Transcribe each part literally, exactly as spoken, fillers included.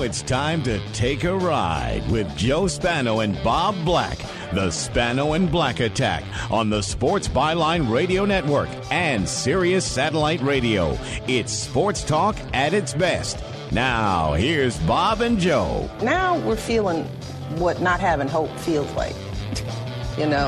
it's time to take a ride with Joe Spano and Bob Black. The Spano and Black Attack on the Sports Byline Radio Network and Sirius Satellite Radio. It's sports talk at its best. Now, here's Bob and Joe. Now we're feeling what not having hope feels like, you know.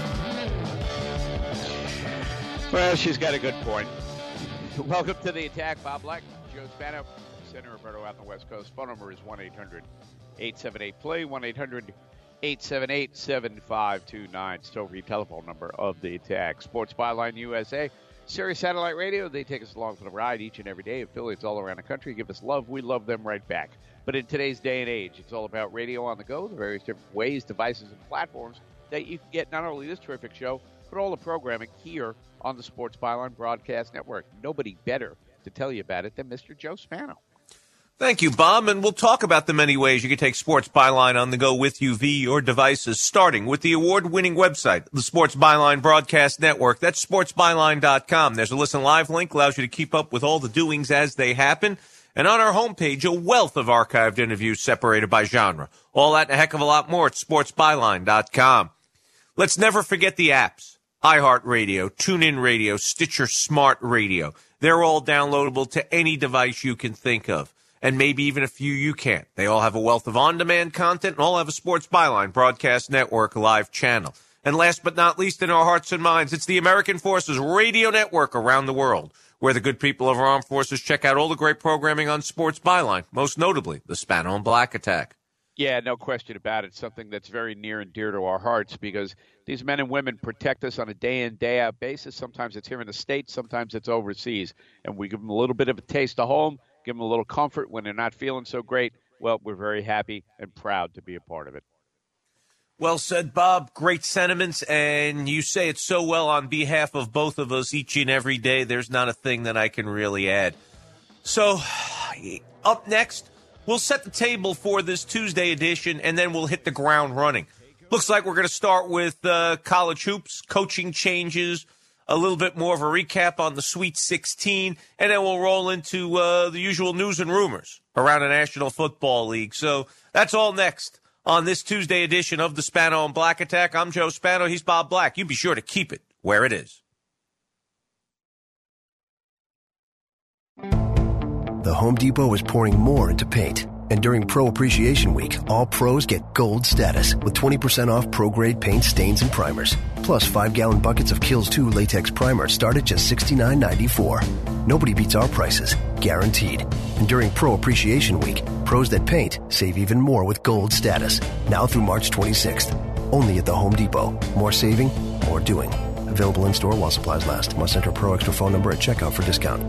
Well, she's got a good point. Welcome to the attack, Bob Black, Joe Spano, Senator Roberto out on the West Coast. Phone number is one eight hundred eight seven eight play, one eight hundred eight seven eight seven five two nine. It's toll-free telephone number of the attack. Sports Byline U S A, Sirius Satellite Radio. They take us along for the ride each and every day. Affiliates all around the country give us love. We love them right back. But in today's day and age, it's all about radio on the go, the various different ways, devices, and platforms that you can get not only this terrific show, but all the programming here on the Sports Byline Broadcast Network. Nobody better to tell you about it than Mister Joe Spano. Thank you, Bob, and we'll talk about the many ways you can take Sports Byline on the go with you via your devices, starting with the award-winning website, the Sports Byline Broadcast Network. That's sports byline dot com. There's a listen live link, allows you to keep up with all the doings as they happen. And on our homepage, a wealth of archived interviews separated by genre. All that and a heck of a lot more at sports byline dot com. Let's never forget the apps. iHeartRadio, TuneIn Radio, Stitcher Smart Radio. They're all downloadable to any device you can think of, and maybe even a few you can't. They all have a wealth of on-demand content and all have a Sports Byline Broadcast Network live channel. And last but not least in our hearts and minds, it's the American Forces Radio Network around the world, where the good people of our armed forces check out all the great programming on Sports Byline, most notably the Spano and Black Attack. Yeah, no question about it. Something that's very near and dear to our hearts because these men and women protect us on a day-in, day-out basis. Sometimes it's here in the States, sometimes it's overseas. And we give them a little bit of a taste of home, give them a little comfort when they're not feeling so great. Well, we're very happy and proud to be a part of it. Well said, Bob. Great sentiments, and you say it so well on behalf of both of us each and every day. There's not a thing that I can really add. So, up next, we'll set the table for this Tuesday edition, and then we'll hit the ground running. Looks like we're going to start with uh, college hoops, coaching changes, a little bit more of a recap on the Sweet sixteen, and then we'll roll into uh, the usual news and rumors around the National Football League. So that's all next on this Tuesday edition of the Spano and Black Attack. I'm Joe Spano. He's Bob Black. You be sure to keep it where it is. The Home Depot is pouring more into paint. And during Pro Appreciation Week, all pros get gold status with twenty percent off pro-grade paint, stains, and primers. Plus, five-gallon buckets of Kills two latex primer start at just sixty-nine ninety-four. Nobody beats our prices, guaranteed. And during Pro Appreciation Week, pros that paint save even more with gold status. Now through March twenty-sixth. Only at the Home Depot. More saving, more doing. Available in-store while supplies last. Must enter Pro Extra phone number at checkout for discount.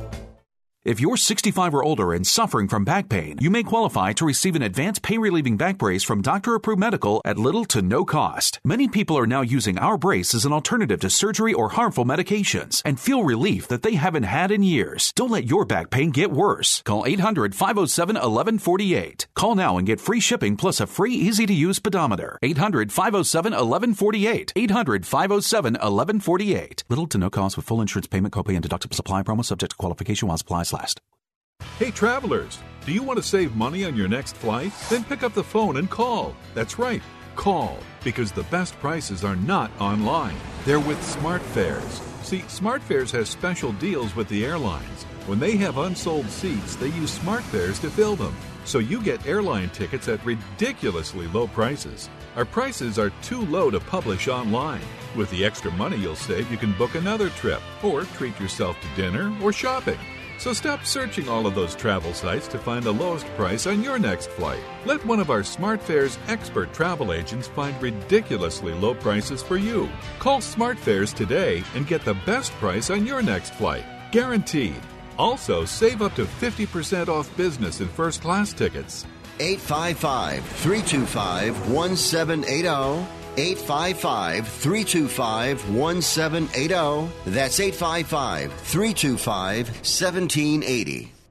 If you're sixty-five or older and suffering from back pain, you may qualify to receive an advanced pain-relieving back brace from Doctor Approved Medical at little to no cost. Many people are now using our brace as an alternative to surgery or harmful medications and feel relief that they haven't had in years. Don't let your back pain get worse. Call eight hundred five oh seven eleven forty-eight. Call now and get free shipping plus a free easy-to-use pedometer. eight hundred five oh seven eleven forty-eight. eight hundred five oh seven eleven forty-eight. Little to no cost with full insurance payment, copay, and deductible supply promo subject to qualification while supplies last. Hey travelers, do you want to save money on your next flight? Then pick up the phone and call. That's right, call, because the best prices are not online. They're with SmartFares. See, SmartFares has special deals with the airlines. When they have unsold seats, they use SmartFares to fill them. So you get airline tickets at ridiculously low prices. Our prices are too low to publish online. With the extra money you'll save, you can book another trip or treat yourself to dinner or shopping. So stop searching all of those travel sites to find the lowest price on your next flight. Let one of our SmartFares expert travel agents find ridiculously low prices for you. Call SmartFares today and get the best price on your next flight. Guaranteed. Also, save up to fifty percent off business and first class tickets. eight five five, three two five, one seven eight zero. eight five five, three two five, one seven eight zero. That's eight five five, three two five, one seven eight zero.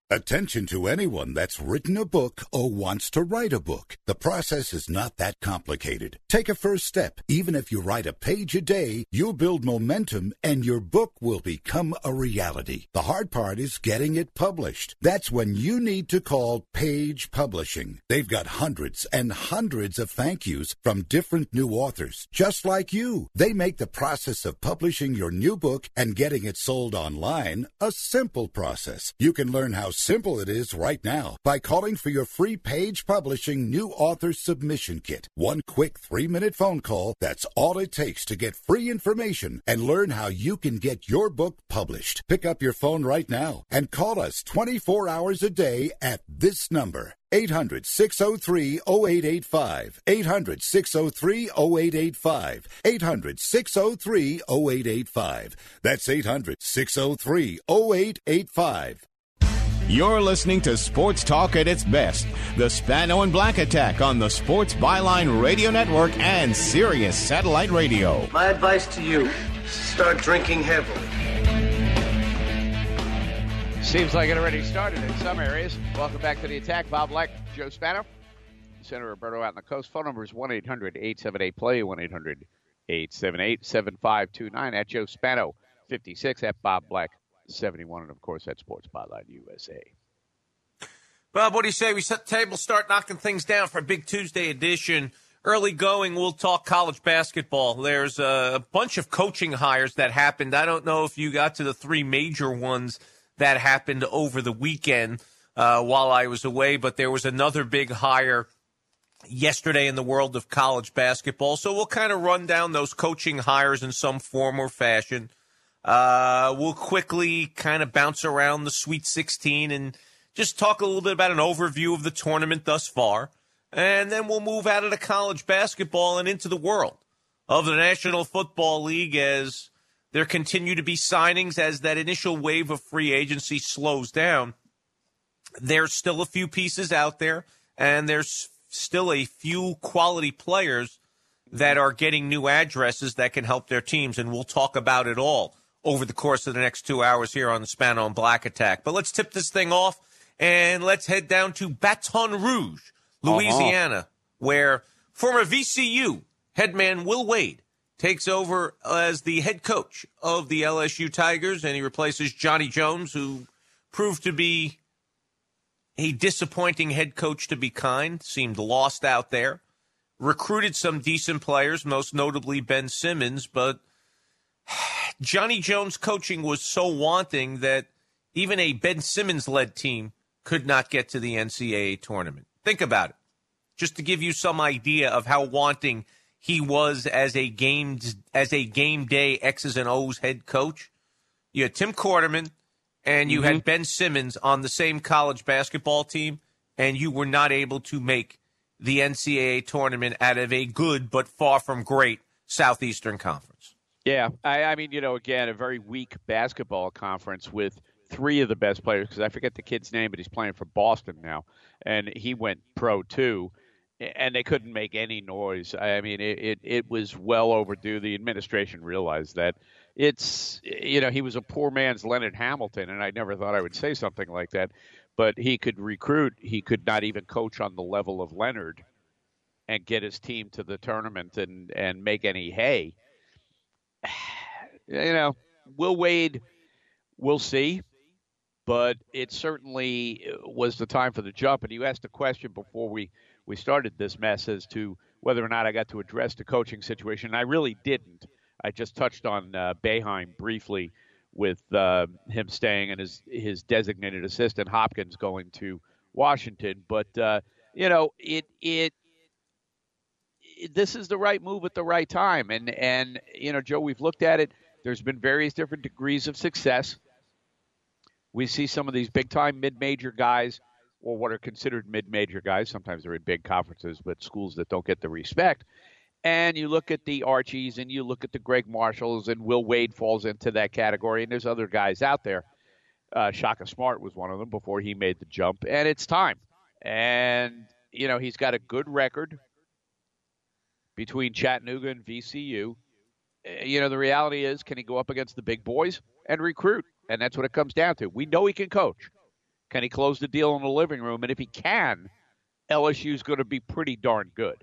Attention to anyone that's written a book or wants to write a book. The process is not that complicated. Take a first step. Even if you write a page a day, you'll build momentum and your book will become a reality. The hard part is getting it published. That's when you need to call Page Publishing. They've got hundreds and hundreds of thank yous from different new authors, just like you. They make the process of publishing your new book and getting it sold online a simple process. You can learn how simple it is right now by calling for your free Page Publishing New Author Submission Kit. One quick three-minute phone call, that's all it takes to get free information and learn how you can get your book published. Pick up your phone right now and call us twenty-four hours a day at this number. eight hundred, six oh three, oh eight eight five. eight hundred, six oh three, oh eight eight five. eight hundred, six oh three, oh eight eight five. That's eight hundred, six oh three, oh eight eight five. You're listening to Sports Talk at its best. The Spano and Black Attack on the Sports Byline Radio Network and Sirius Satellite Radio. My advice to you, start drinking heavily. Seems like it already started in some areas. Welcome back to the Attack. Bob Black, Joe Spano. Senator Roberto out on the coast. Phone number is one eight hundred, eight seven eight, play, one eight hundred, eight seven eight, seven five two nine. At Joe Spano, fifty-six. At Bob Black, seventy-one, and of course at Sports Byline U S A. Bob, what do you say we set the table, start knocking things down for a big Tuesday edition? Early going, we'll talk college basketball. There's a bunch of coaching hires that happened. I don't know if you got to the three major ones that happened over the weekend uh, while I was away, but there was another big hire yesterday in the world of college basketball. So we'll kind of run down those coaching hires in some form or fashion. Uh, we'll quickly kind of bounce around the Sweet sixteen and just talk a little bit about an overview of the tournament thus far. And then we'll move out of the college basketball and into the world of the National Football League as there continue to be signings as that initial wave of free agency slows down. There's still a few pieces out there, and there's still a few quality players that are getting new addresses that can help their teams, and we'll talk about it all over the course of the next two hours here on the Spano and Black Attack. But let's tip this thing off, and let's head down to Baton Rouge, Louisiana, uh-huh. where former V C U headman Will Wade takes over as the head coach of the L S U Tigers, and he replaces Johnny Jones, who proved to be a disappointing head coach, to be kind, seemed lost out there. Recruited some decent players, most notably Ben Simmons, but Johnny Jones' coaching was so wanting that even a Ben Simmons-led team could not get to the N C double A tournament. Think about it, just to give you some idea of how wanting he was as a game as a game day X's and O's head coach. You had Tim Quarterman and you mm-hmm. had Ben Simmons on the same college basketball team, and you were not able to make the N C double A tournament out of a good but far from great Southeastern Conference. Yeah, I, I mean, you know, again, a very weak basketball conference with three of the best players, because I forget the kid's name, but he's playing for Boston now, and he went pro too, and they couldn't make any noise. I mean, it, it, it was well overdue. The administration realized that. It's, you know, he was a poor man's Leonard Hamilton, and I never thought I would say something like that, but he could recruit. He could not even coach on the level of Leonard and get his team to the tournament and, and make any hay. You know, Will Wade, we'll see, but it certainly was the time for the jump. And you asked a question before we, we started this mess as to whether or not I got to address the coaching situation. And I really didn't. I just touched on uh, Boeheim briefly with uh, him staying and his, his designated assistant, Hopkins, going to Washington. But, uh, you know, it it – this is the right move at the right time. And, and, you know, Joe, we've looked at it. There's been various different degrees of success. We see some of these big-time mid-major guys, or what are considered mid-major guys. Sometimes they're in big conferences, but schools that don't get the respect. And you look at the Archies, and you look at the Greg Marshalls, and Will Wade falls into that category. And there's other guys out there. Uh, Shaka Smart was one of them before he made the jump. And it's time. And, you know, he's got a good record between Chattanooga and V C U. You know, the reality is, can he go up against the big boys and recruit? And that's what it comes down to. We know he can coach. Can he close the deal in the living room? And if he can, L S U is going to be pretty darn good.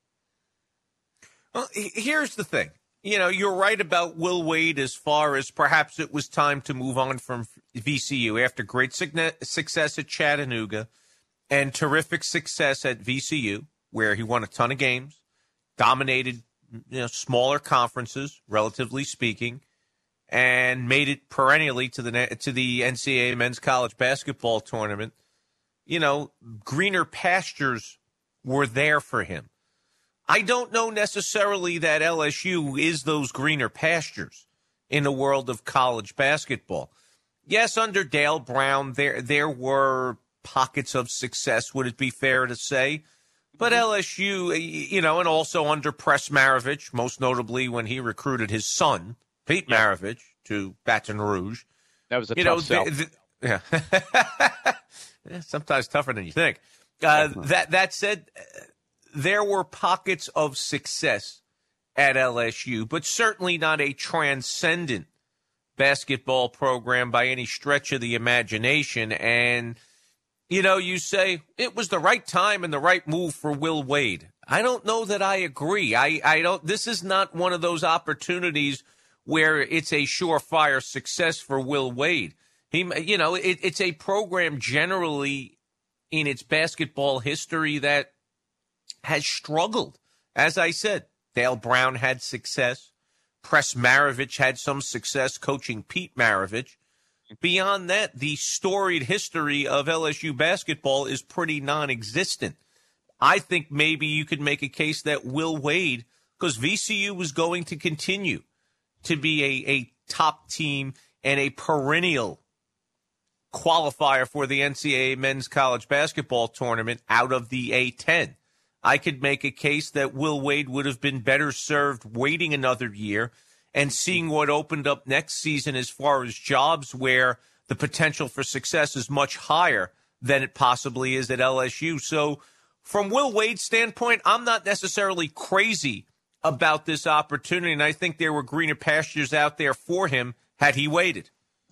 Well, here's the thing. You know, you're right about Will Wade as far as perhaps it was time to move on from V C U after great success at Chattanooga and terrific success at V C U, where he won a ton of games, dominated, you know, smaller conferences, relatively speaking, and made it perennially to the to the N C double A men's college basketball tournament. You know, greener pastures were there for him. I don't know necessarily that L S U is those greener pastures in the world of college basketball. Yes, under Dale Brown, there there were pockets of success, would it be fair to say? But L S U, you know, and also under Press Maravich, most notably when he recruited his son, Pete yeah. Maravich, to Baton Rouge. That was a you tough know, sell. The, the, yeah. yeah, sometimes tougher than you think. Uh, that that said, there were pockets of success at L S U, but certainly not a transcendent basketball program by any stretch of the imagination. And, you know, you say it was the right time and the right move for Will Wade. I don't know that I agree. I, I don't. This is not one of those opportunities where it's a surefire success for Will Wade. He, you know, it, it's a program generally in its basketball history that has struggled. As I said, Dale Brown had success. Press Maravich had some success coaching Pete Maravich. Beyond that, the storied history of L S U basketball is pretty non-existent. I think maybe you could make a case that Will Wade, because V C U was going to continue to be a, a top team and a perennial qualifier for the N C double A men's college basketball tournament out of the A ten. I could make a case that Will Wade would have been better served waiting another year and seeing what opened up next season as far as jobs where the potential for success is much higher than it possibly is at L S U. So from Will Wade's standpoint, I'm not necessarily crazy about this opportunity, and I think there were greener pastures out there for him had he waited.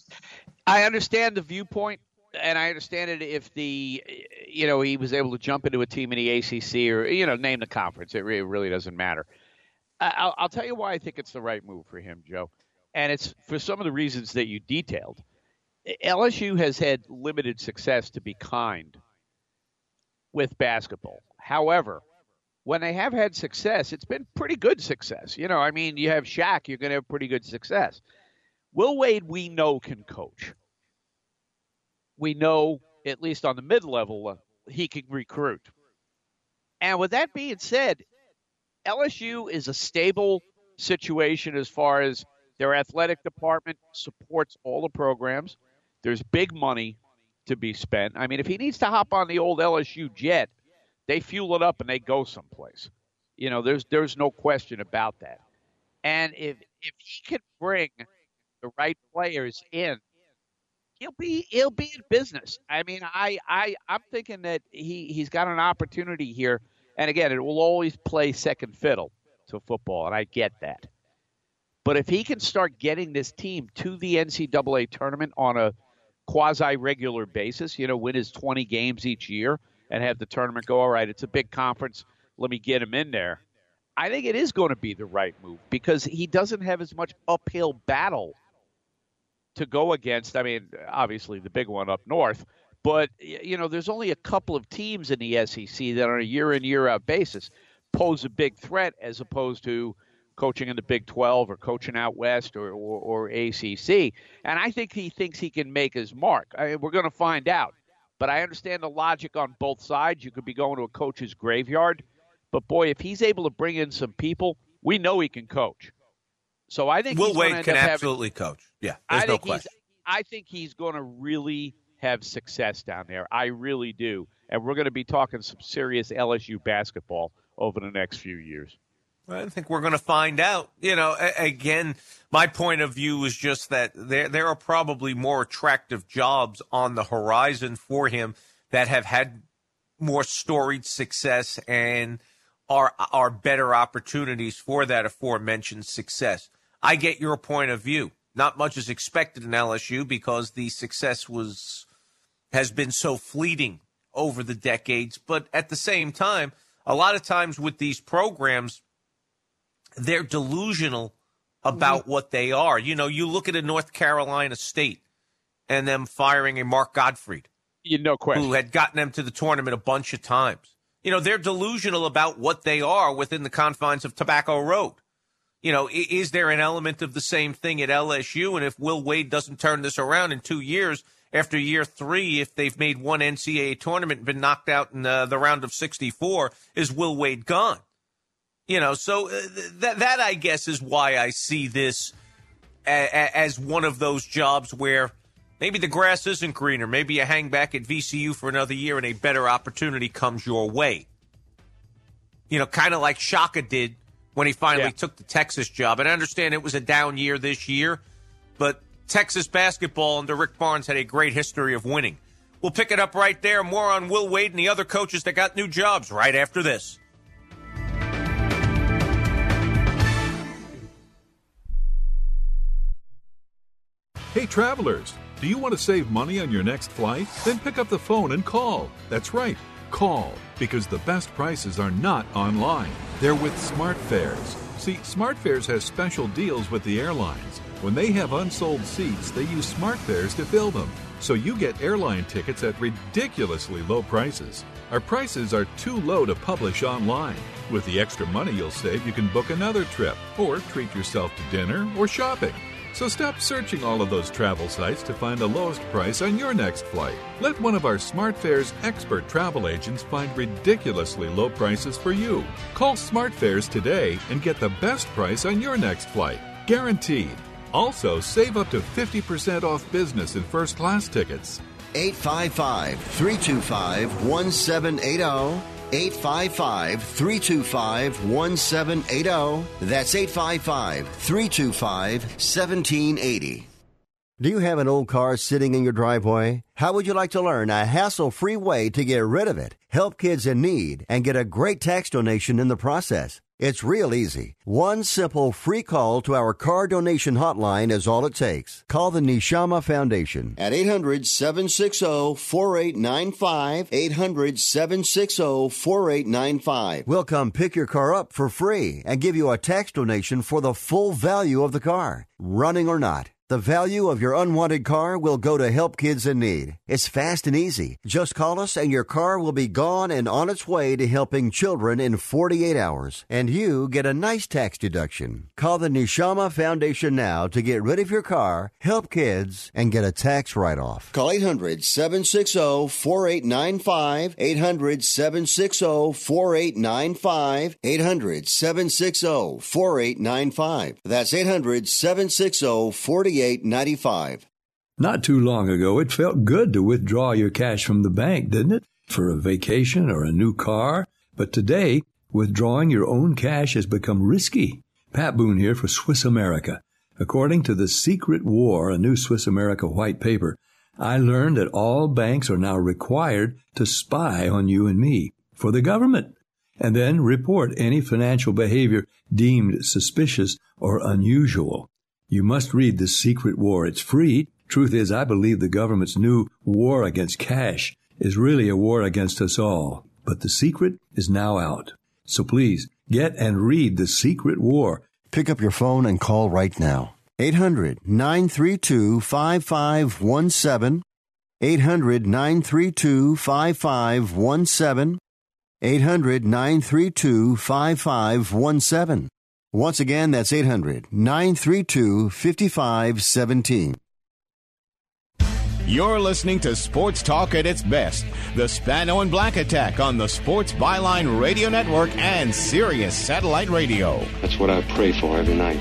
I understand the viewpoint, and I understand it if the, you know, he was able to jump into a team in the A C C or, you know, name the conference. It really, really doesn't matter. I'll, I'll tell you why I think it's the right move for him, Joe. And it's for some of the reasons that you detailed. L S U has had limited success, to be kind, with basketball. However, when they have had success, it's been pretty good success. You know, I mean, you have Shaq, you're going to have pretty good success. Will Wade, we know, can coach. We know, at least on the mid-level, uh, he can recruit. And with that being said, L S U is a stable situation as far as their athletic department supports all the programs. There's big money to be spent. I mean, if he needs to hop on the old L S U jet, they fuel it up and they go someplace. You know, there's there's no question about that. And if if he can bring the right players in, he'll be he'll be in business. I mean, I I I'm thinking that he he's got an opportunity here. And again, it will always play second fiddle to football, and I get that. But if he can start getting this team to the N C double A tournament on a quasi-regular basis, you know, win his twenty games each year and have the tournament go, all right, it's a big conference, let me get him in there. I think it is going to be the right move because he doesn't have as much uphill battle to go against. I mean, obviously the big one up north, but, you know, there's only a couple of teams in the S E C that on a year-in, year-out basis pose a big threat as opposed to coaching in the Big twelve or coaching out west or, or, or A C C. And I think he thinks he can make his mark. I mean, we're going to find out. But I understand the logic on both sides. You could be going to a coach's graveyard. But, boy, if he's able to bring in some people, we know he can coach. So I think Will he's Wade can absolutely having, coach. Yeah, there's I no think question. He's, I think he's going to really have success down there. I really do. And we're going to be talking some serious L S U basketball over the next few years. I think we're going to find out. You know, a- again, my point of view is just that there there are probably more attractive jobs on the horizon for him that have had more storied success and are are better opportunities for that aforementioned success. I get your point of view. Not much is expected in L S U because the success was has been so fleeting over the decades. But at the same time, a lot of times with these programs, they're delusional about mm-hmm. what they are. You know, you look at a North Carolina State and them firing a Mark Gottfried. You no question. Who had gotten them to the tournament a bunch of times. You know, they're delusional about what they are within the confines of Tobacco Road. You know, is there an element of the same thing at L S U? And if Will Wade doesn't turn this around in two years, after year three, if they've made one N C double A tournament and been knocked out in uh, the round of sixty-four, is Will Wade gone? You know, so uh, that, that, I guess, is why I see this a- a- as one of those jobs where maybe the grass isn't greener. Maybe you hang back at V C U for another year and a better opportunity comes your way. You know, kind of like Shaka did when he finally yeah. took the Texas job. And I understand it was a down year this year, but Texas basketball under Rick Barnes had a great history of winning. We'll pick it up right there. More on Will Wade and the other coaches that got new jobs right after this. Hey, travelers, do you want to save money on your next flight? Then pick up the phone and call. That's right, call, because the best prices are not online. They're with SmartFares. See, SmartFares has special deals with the airlines. When they have unsold seats, they use SmartFares to fill them. So you get airline tickets at ridiculously low prices. Our prices are too low to publish online. With the extra money you'll save, you can book another trip or treat yourself to dinner or shopping. So stop searching all of those travel sites to find the lowest price on your next flight. Let one of our SmartFares expert travel agents find ridiculously low prices for you. Call SmartFares today and get the best price on your next flight. Guaranteed. Also, save up to fifty percent off business and first class tickets. eight five five, three two five, one seven eight zero. eight five five, three two five, one seven eight zero. That's eight five five, three two five, one seven eight zero. Do you have an old car sitting in your driveway? How would you like to learn a hassle-free way to get rid of it, help kids in need, and get a great tax donation in the process? It's real easy. One simple free call to our car donation hotline is all it takes. Call the Neshama Foundation at eight hundred, seven six zero, four eight nine five, eight hundred, seven six zero, four eight nine five. We'll come pick your car up for free and give you a tax donation for the full value of the car, running or not. The value of your unwanted car will go to help kids in need. It's fast and easy. Just call us and your car will be gone and on its way to helping children in forty-eight hours. And you get a nice tax deduction. Call the Neshama Foundation now to get rid of your car, help kids, and get a tax write-off. Call eight hundred, seven six zero, four eight nine five, eight hundred, seven six zero, four eight nine five, eight hundred, seven six zero, four eight nine five. That's eight hundred, seven six zero, four eight nine five. Not too long ago, it felt good to withdraw your cash from the bank, didn't it? For a vacation or a new car. But today, withdrawing your own cash has become risky. Pat Boone here for Swiss America. According to The Secret War, a new Swiss America white paper, I learned that all banks are now required to spy on you and me for the government, and then report any financial behavior deemed suspicious or unusual. You must read The Secret War. It's free. Truth is, I believe the government's new war against cash is really a war against us all. But the secret is now out. So please, get and read The Secret War. Pick up your phone and call right now. eight hundred, nine three two, five five one seven. eight hundred, nine three two, five five one seven. eight hundred, nine three two, five five one seven. Once again, that's eight hundred, nine three two, five five one seven. You're listening to Sports Talk at its best. The Spano and Black Attack on the Sports Byline Radio Network and Sirius Satellite Radio. That's what I pray for every night.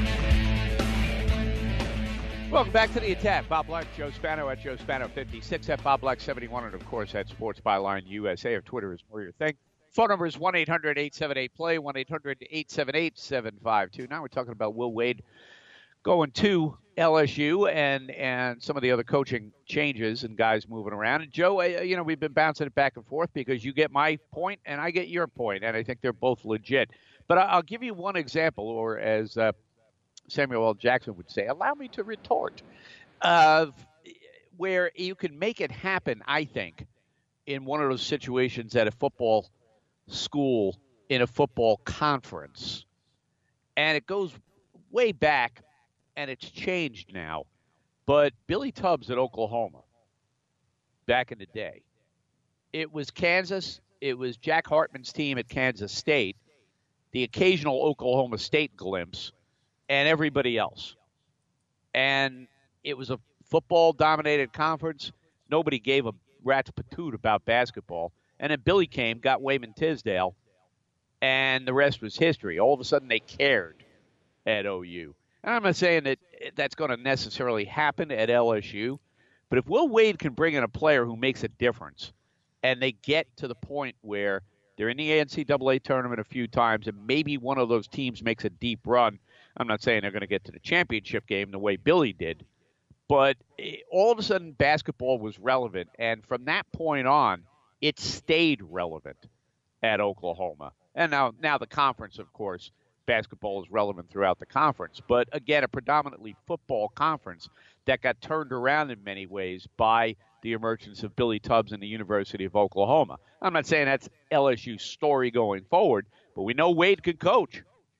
Welcome back to the Attack. Bob Black, Joe Spano at Joe Spano fifty-six, at Bob Black seventy-one, and of course at Sports Byline U S A. Our Twitter is more your thing. Phone number is one eight hundred, eight seven eight, play, one eight hundred, eight seven eight, seven five two. Now we're talking about Will Wade going to L S U and, and some of the other coaching changes and guys moving around. And, Joe, you know, we've been bouncing it back and forth because you get my point and I get your point, and I think they're both legit. But I'll give you one example, or as uh, Samuel L. Jackson would say, allow me to retort. Uh, where you can make it happen, I think, in one of those situations at a football school in a football conference. And it goes way back, and it's changed now. But Billy Tubbs at Oklahoma, back in the day, it was Kansas, it was Jack Hartman's team at Kansas State, the occasional Oklahoma State glimpse, and everybody else. And it was a football-dominated conference. Nobody gave a rat's patoot about basketball. And then Billy came, got Wayman Tisdale, and the rest was history. All of a sudden, they cared at O U. And I'm not saying that that's going to necessarily happen at L S U, but if Will Wade can bring in a player who makes a difference, and they get to the point where they're in the N C double A tournament a few times, and maybe one of those teams makes a deep run, I'm not saying they're going to get to the championship game the way Billy did, but all of a sudden basketball was relevant, and from that point on, it stayed relevant at Oklahoma. And now, now the conference, of course, basketball is relevant throughout the conference. But again, a predominantly football conference that got turned around in many ways by the emergence of Billy Tubbs and the University of Oklahoma. I'm not saying that's L S U's story going forward, but we know Wade can coach.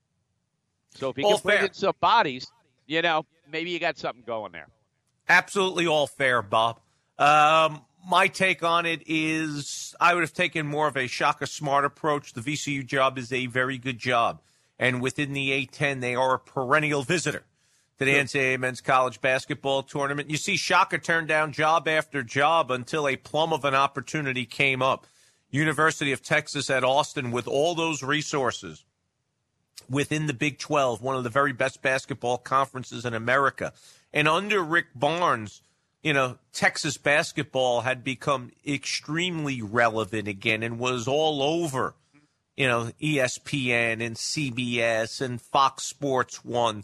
So if he All can bring fair. in some bodies, you know, maybe you got something going there. Absolutely all fair, Bob. Um, my take on it is I would have taken more of a Shaka Smart approach. The V C U job is a very good job. And within the A ten, they are a perennial visitor to the N C double A men's college basketball tournament. You see Shaka turn down job after job until a plum of an opportunity came up. University of Texas at Austin, with all those resources within the Big twelve, one of the very best basketball conferences in America. And under Rick Barnes, you know, Texas basketball had become extremely relevant again and was all over, you know, E S P N and C B S and Fox Sports one.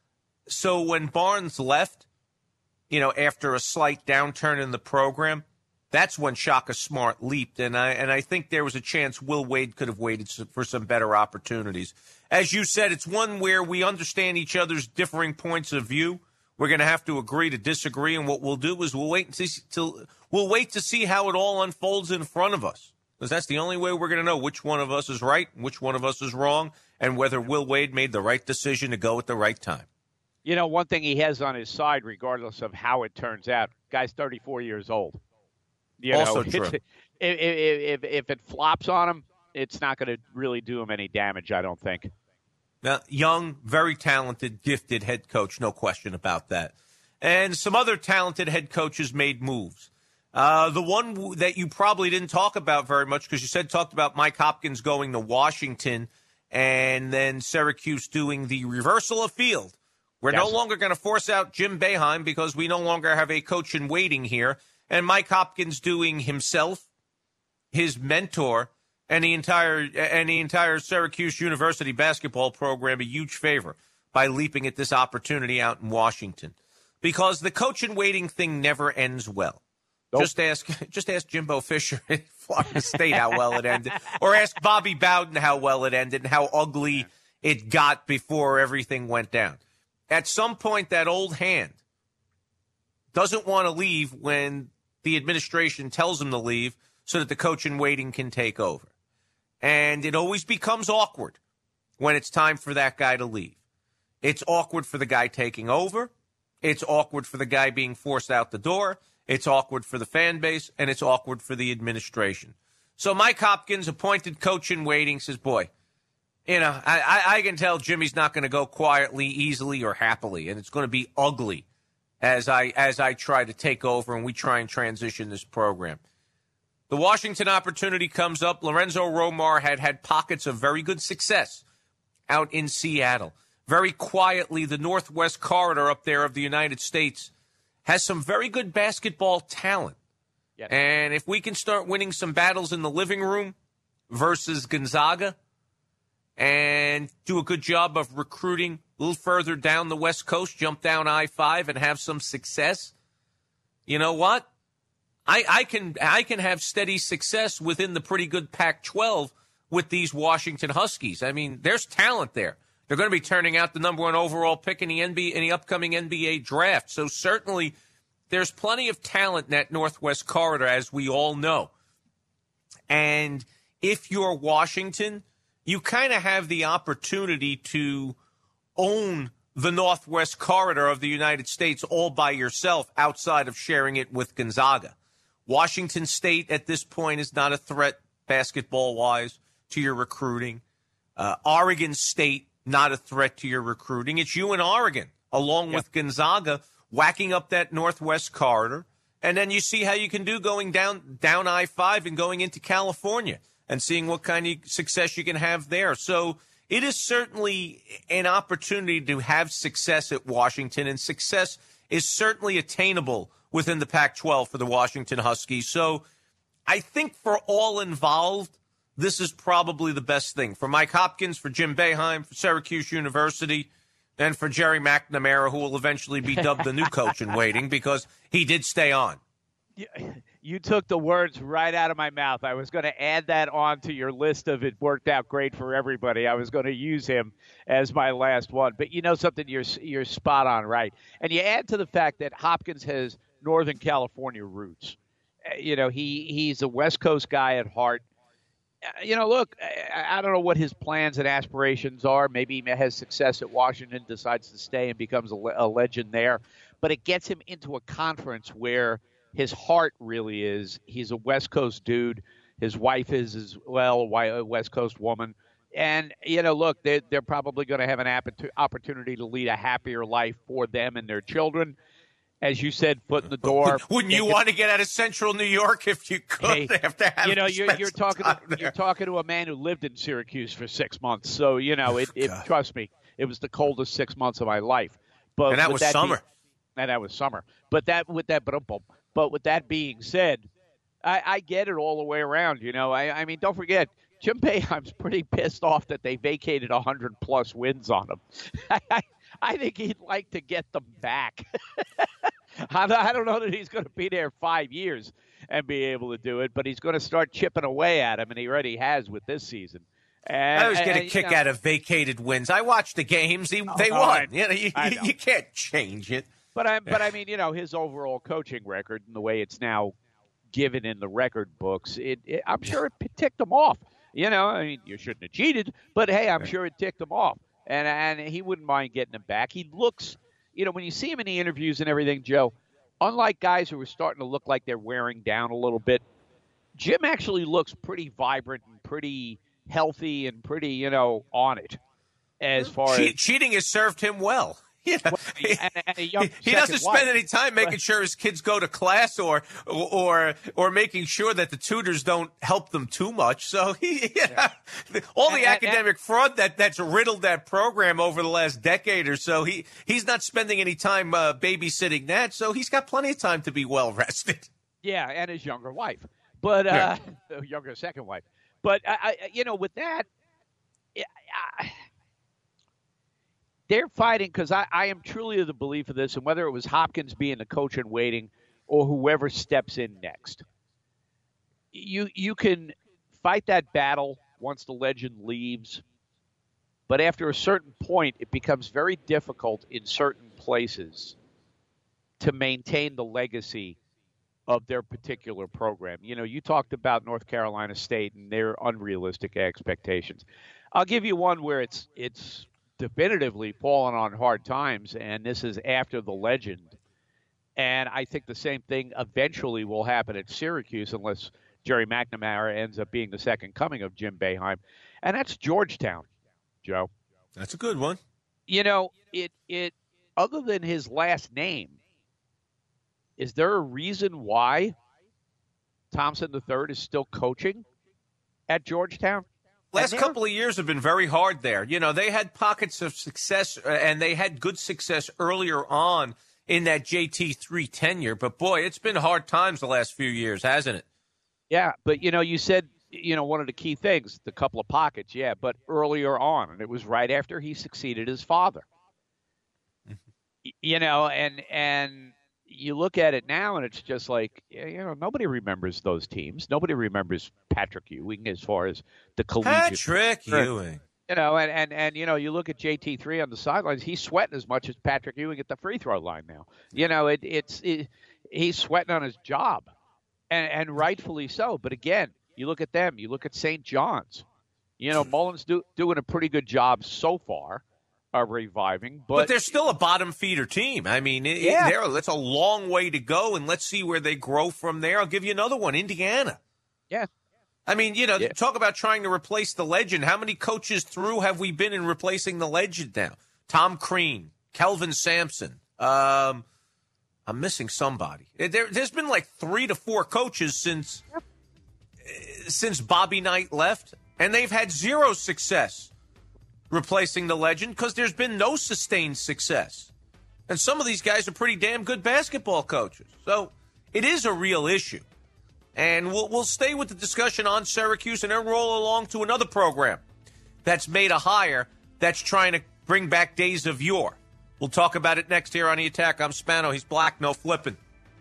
So when Barnes left, you know, after a slight downturn in the program, that's when Shaka Smart leaped. And I and I think there was a chance Will Wade could have waited for some better opportunities. As you said, it's one where we understand each other's differing points of view. We're going to have to agree to disagree, and what we'll do is we'll wait and see, till, we'll wait to see how it all unfolds in front of us. Because that's the only way we're going to know which one of us is right, which one of us is wrong, and whether Will Wade made the right decision to go at the right time. You know, one thing he has on his side, regardless of how it turns out, guy's thirty-four years old. You also know, true. If, if, if it flops on him, it's not going to really do him any damage, I don't think. Now, young, very talented, gifted head coach, no question about that. And some other talented head coaches made moves. Uh, the one w- that you probably didn't talk about very much, because you said talked about Mike Hopkins going to Washington and then Syracuse doing the reversal of field. We're Yes. no longer going to force out Jim Boeheim because we no longer have a coach in waiting here. And Mike Hopkins doing himself, his mentor, and the entire and the entire Syracuse University basketball program a huge favor by leaping at this opportunity out in Washington. Because the coach in waiting thing never ends well. Nope. Just ask just ask Jimbo Fisher at Florida State how well it ended. Or ask Bobby Bowden how well it ended and how ugly it got before everything went down. At some point, that old hand doesn't want to leave when the administration tells him to leave so that the coach in waiting can take over. And it always becomes awkward when it's time for that guy to leave. It's awkward for the guy taking over. It's awkward for the guy being forced out the door. It's awkward for the fan base, and it's awkward for the administration. So Mike Hopkins, appointed coach in waiting, says, boy, you know, I, I, I can tell Jimmy's not going to go quietly, easily, or happily, and it's going to be ugly as I as I try to take over and we try and transition this program. The Washington opportunity comes up. Lorenzo Romar had had pockets of very good success out in Seattle. Very quietly, the Northwest Corridor up there of the United States has some very good basketball talent. Yes. And if we can start winning some battles in the living room versus Gonzaga and do a good job of recruiting a little further down the West Coast, jump down I five and have some success, you know what? I, I can I can have steady success within the pretty good Pac twelve with these Washington Huskies. I mean, there's talent there. They're going to be turning out the number one overall pick in the N B A in the upcoming N B A draft. So certainly there's plenty of talent in that Northwest Corridor, as we all know. And if you're Washington, you kind of have the opportunity to own the Northwest Corridor of the United States all by yourself outside of sharing it with Gonzaga. Washington State at this point is not a threat basketball-wise to your recruiting. Uh, Oregon State, not a threat to your recruiting. It's you and Oregon, along yep. with Gonzaga, whacking up that Northwest Corridor. And then you see how you can do going down down I five and going into California and seeing what kind of success you can have there. So it is certainly an opportunity to have success at Washington, and success is certainly attainable within the Pac twelve for the Washington Huskies. So I think for all involved, this is probably the best thing. For Mike Hopkins, for Jim Boeheim, for Syracuse University, and for Jerry McNamara, who will eventually be dubbed the new coach in waiting because he did stay on. You took the words right out of my mouth. I was going to add that on to your list of it worked out great for everybody. I was going to use him as my last one. But you know something, you're you're spot on, right? And you add to the fact that Hopkins has Northern California roots. You know, he, he's a West Coast guy at heart. You know, look, I, I don't know what his plans and aspirations are. Maybe he has success at Washington, decides to stay and becomes a, a legend there. But it gets him into a conference where his heart really is. He's a West Coast dude. His wife is as well a West Coast woman. And, you know, look, they're, they're probably going to have an opportunity to lead a happier life for them and their children. As you said, foot in the door. Wouldn't you want to get out of Central New York if you could? Hey, after having you know, you're, you're talking. To, there. You're talking to a man who lived in Syracuse for six months. So you know, it. it trust me, it was the coldest six months of my life. But and that was that summer. Be, and that was summer. But that with that, but but with that being said, I, I get it all the way around. You know, I, I mean, don't forget, Jim Boeheim's pretty pissed off that they vacated one hundred plus wins on him. I, I think he'd like to get them back. I don't know that he's going to be there five years and be able to do it, but he's going to start chipping away at him, and he already has with this season. And, I always get and, a kick you know, out of vacated wins. I watched the games; they, oh, they no, won. I, you know, you, I know. you can't change it. But I, but I mean, you know, his overall coaching record and the way it's now given in the record books, it, it I'm sure it ticked him off. You know, I mean, you shouldn't have cheated, but hey, I'm sure it ticked him off, and and he wouldn't mind getting him back. He looks, you know, when you see him in the interviews and everything, Joe. Unlike guys who are starting to look like they're wearing down a little bit, Jim actually looks pretty vibrant and pretty healthy and pretty, you know, on it as far che- as cheating has served him well. You know, well, and, and a young he doesn't spend wife. any time making sure his kids go to class or or or making sure that the tutors don't help them too much. So he, you know, all the and, academic and, fraud that that's riddled that program over the last decade or so, he he's not spending any time uh, babysitting that. So he's got plenty of time to be well rested. Yeah, and his younger wife, but uh, yeah. younger second wife. But I, I, you know, with that. I, They're fighting because I, I am truly of the belief of this, and whether it was Hopkins being the coach in waiting or whoever steps in next, you you can fight that battle once the legend leaves, but after a certain point, it becomes very difficult in certain places to maintain the legacy of their particular program. You know, you talked about North Carolina State and their unrealistic expectations. I'll give you one where it's it's definitively fallen on hard times, and this is after the legend. And I think the same thing eventually will happen at Syracuse unless Jerry McNamara ends up being the second coming of Jim Boeheim. And that's Georgetown, Joe. That's a good one. You know, it it other than his last name, is there a reason why Thompson the third is still coaching at Georgetown? Last couple of years have been very hard there. You know, they had pockets of success, uh, and they had good success earlier on in that J T three tenure. But, boy, it's been hard times the last few years, hasn't it? Yeah, but, you know, you said, you know, one of the key things, the couple of pockets, yeah, but earlier on, and it was right after he succeeded his father. Mm-hmm. You know, and and you look at it now, and it's just like, you know, nobody remembers those teams. Nobody remembers Patrick Ewing as far as the collegiate. Patrick Ewing. You know, and, and, and, you know, you look at J T three on the sidelines, he's sweating as much as Patrick Ewing at the free throw line now. You know, it, it's it, he's sweating on his job, and, and rightfully so. But again, you look at them. You look at Saint John's. You know, Mullen's do, doing a pretty good job so far of reviving. But, but they're still a bottom feeder team. I mean, it, yeah. it, that's a long way to go, and let's see where they grow from there. I'll give you another one, Indiana. Yeah. I mean, you know, yeah. talk about trying to replace the legend. How many coaches through have we been in replacing the legend now? Tom Crean, Kelvin Sampson. Um, I'm missing somebody. There, there's been like three to four coaches since yep. uh, since Bobby Knight left, and they've had zero success replacing the legend because there's been no sustained success. And some of these guys are pretty damn good basketball coaches. So it is a real issue. And we'll, we'll stay with the discussion on Syracuse and then roll along to another program that's made a hire that's trying to bring back days of yore. We'll talk about it next here on The Attack. I'm Spano. He's Black. No flipping.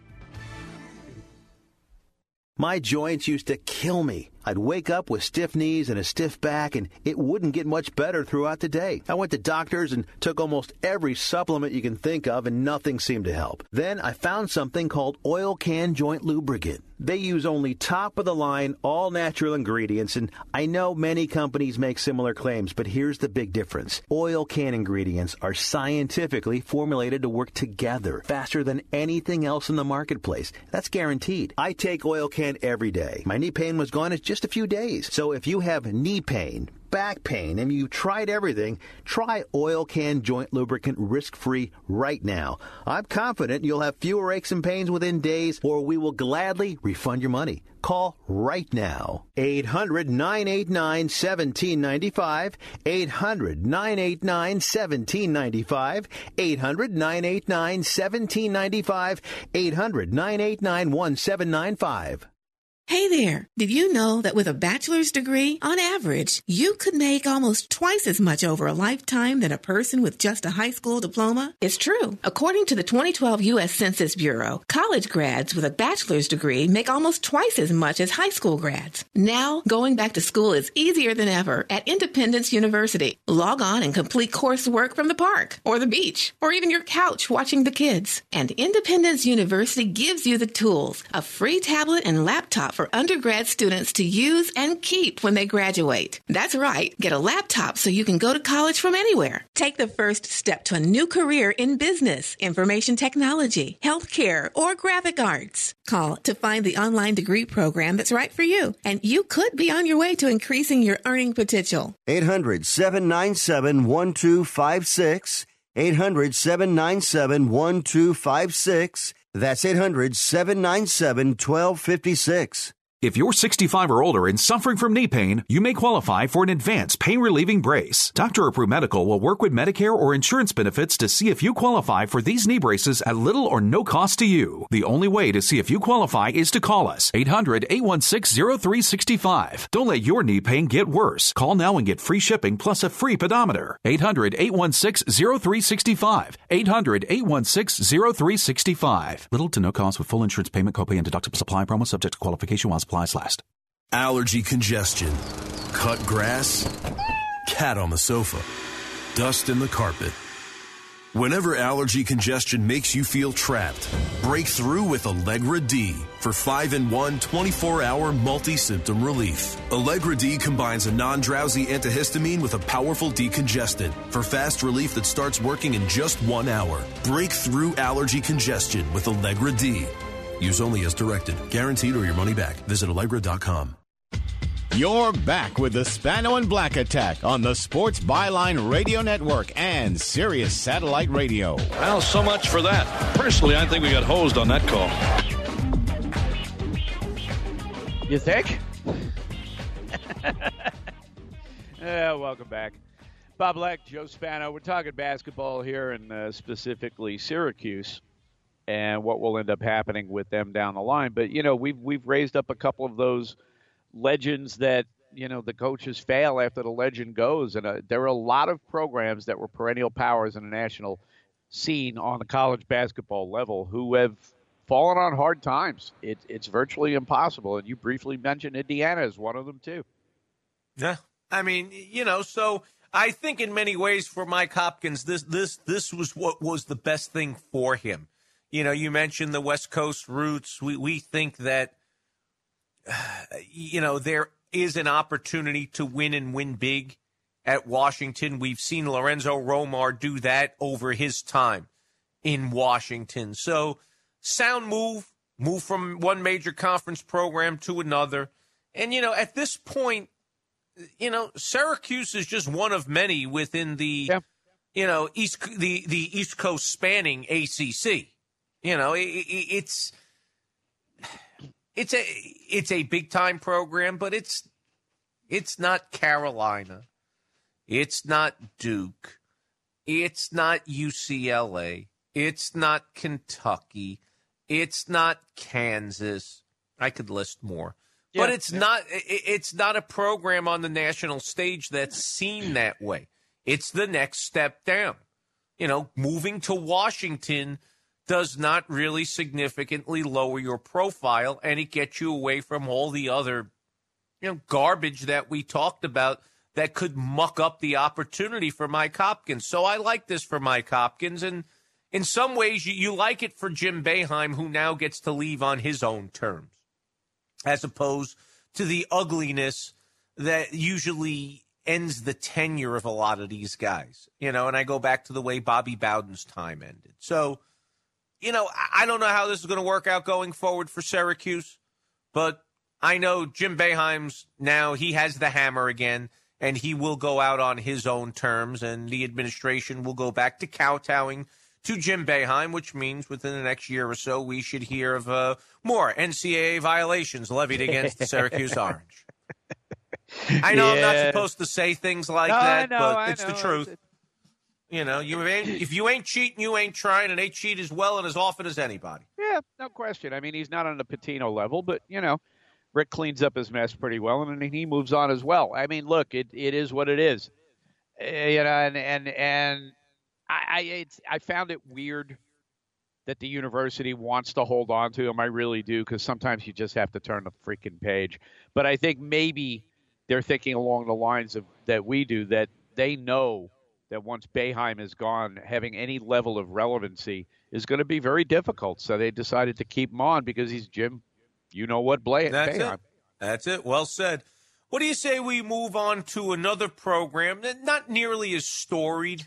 My joints used to kill me. I'd wake up with stiff knees and a stiff back, and it wouldn't get much better throughout the day. I went to doctors and took almost every supplement you can think of, and nothing seemed to help. Then I found something called Oil Can Joint Lubricant. They use only top-of-the-line, all-natural ingredients, and I know many companies make similar claims, but here's the big difference. Oil Can ingredients are scientifically formulated to work together faster than anything else in the marketplace. That's guaranteed. I take Oil Can every day. My knee pain was gone in just a few days. So if you have knee pain, back pain, and you've tried everything, try Oil Can Joint Lubricant risk-free right now. I'm confident you'll have fewer aches and pains within days, or we will gladly refund your money. Call right now. eight hundred, nine eight nine, one seven nine five. eight hundred, nine eight nine, one seven nine five. eight hundred, nine eight nine, one seven nine five. eight hundred, nine eight nine, one seven nine five. Hey there, did you know that with a bachelor's degree, on average, you could make almost twice as much over a lifetime than a person with just a high school diploma? It's true. According to the twenty twelve U S Census Bureau, college grads with a bachelor's degree make almost twice as much as high school grads. Now, going back to school is easier than ever at Independence University. Log on and complete coursework from the park, or the beach, or even your couch watching the kids. And Independence University gives you the tools, a free tablet and laptop for undergrad students to use and keep when they graduate. That's right. Get a laptop so you can go to college from anywhere. Take the first step to a new career in business, information technology, healthcare, or graphic arts. Call to find the online degree program that's right for you, and you could be on your way to increasing your earning potential. eight hundred, seven nine seven, one two five six. eight hundred, seven nine seven, one two five six. That's eight hundred, seven nine seven, one two five six. If you're sixty-five or older and suffering from knee pain, you may qualify for an advanced pain-relieving brace. Doctor Approved Medical will work with Medicare or insurance benefits to see if you qualify for these knee braces at little or no cost to you. The only way to see if you qualify is to call us, eight hundred, eight one six, zero three six five. Don't let your knee pain get worse. Call now and get free shipping plus a free pedometer. eight hundred, eight one six, zero three six five. eight hundred, eight one six, zero three six five. Little to no cost with full insurance payment, copay, and deductible supply promo subject to qualification while supplies last. Allergy congestion, cut grass, cat on the sofa, dust in the carpet. Whenever allergy congestion makes you feel trapped, break through with Allegra D for five in one twenty-four hour multi-symptom relief. Allegra D combines a non-drowsy antihistamine with a powerful decongestant for fast relief that starts working in just one hour. Break through allergy congestion with Allegra D. Use only as directed. Guaranteed or your money back. Visit Allegra dot com. You're back with the Spano and Black Attack on the Sports Byline Radio Network and Sirius Satellite Radio. Well, so much for that. Personally, I think we got hosed on that call. You think? Yeah, welcome back. Bob Black, Joe Spano. We're talking basketball here, and uh, specifically Syracuse and what will end up happening with them down the line. But, you know, we've, we've raised up a couple of those legends that, you know, the coaches fail after the legend goes. And uh, there are a lot of programs that were perennial powers in the national scene on the college basketball level who have fallen on hard times. It, it's virtually impossible. And you briefly mentioned Indiana as one of them, too. Yeah. I mean, you know, so I think in many ways for Mike Hopkins, this this this was what was the best thing for him. You know, you mentioned the West Coast roots. We we think that, uh, you know, there is an opportunity to win and win big at Washington. We've seen Lorenzo Romar do that over his time in Washington. So, sound move, move from one major conference program to another. And, you know, at this point, you know, Syracuse is just one of many within the, yeah. you know, East the, the East Coast spanning A C C. You know, it, it, it's it's a it's a big time program, but it's it's not Carolina, it's not Duke, it's not U C L A, it's not Kentucky, it's not Kansas. I could list more. Yeah, but it's yeah. not it's not a program on the national stage that's seen that way. It's the next step down. You know, moving to Washington does not really significantly lower your profile, and it gets you away from all the other, you know, garbage that we talked about that could muck up the opportunity for Mike Hopkins. So I like this for Mike Hopkins, and in some ways you, you like it for Jim Boeheim, who now gets to leave on his own terms, as opposed to the ugliness that usually ends the tenure of a lot of these guys. You know, and I go back to the way Bobby Bowden's time ended. So, you know, I don't know how this is going to work out going forward for Syracuse, but I know Jim Boeheim's now, he has the hammer again, and he will go out on his own terms, and the administration will go back to kowtowing to Jim Boeheim, which means within the next year or so, we should hear of uh, more N C double A violations levied against the Syracuse Orange. I know yeah. I'm not supposed to say things like no, that, know, but I it's know. the truth. It's... You know, you ain't, if you ain't cheating, you ain't trying, and they cheat as well and as often as anybody. Yeah, no question. I mean, he's not on the Patino level, but, you know, Rick cleans up his mess pretty well, and he moves on as well. I mean, look, it, it is what it is. Uh, you know, and and and I I, it's, I found it weird that the university wants to hold on to him. I really do, because sometimes you just have to turn the freaking page. But I think maybe they're thinking along the lines of that we do, that they know that once Boeheim is gone, having any level of relevancy is going to be very difficult. So they decided to keep him on because he's Jim, you know what, Bla- That's Boeheim. It. That's it. Well said. What do you say we move on to another program that not nearly as storied,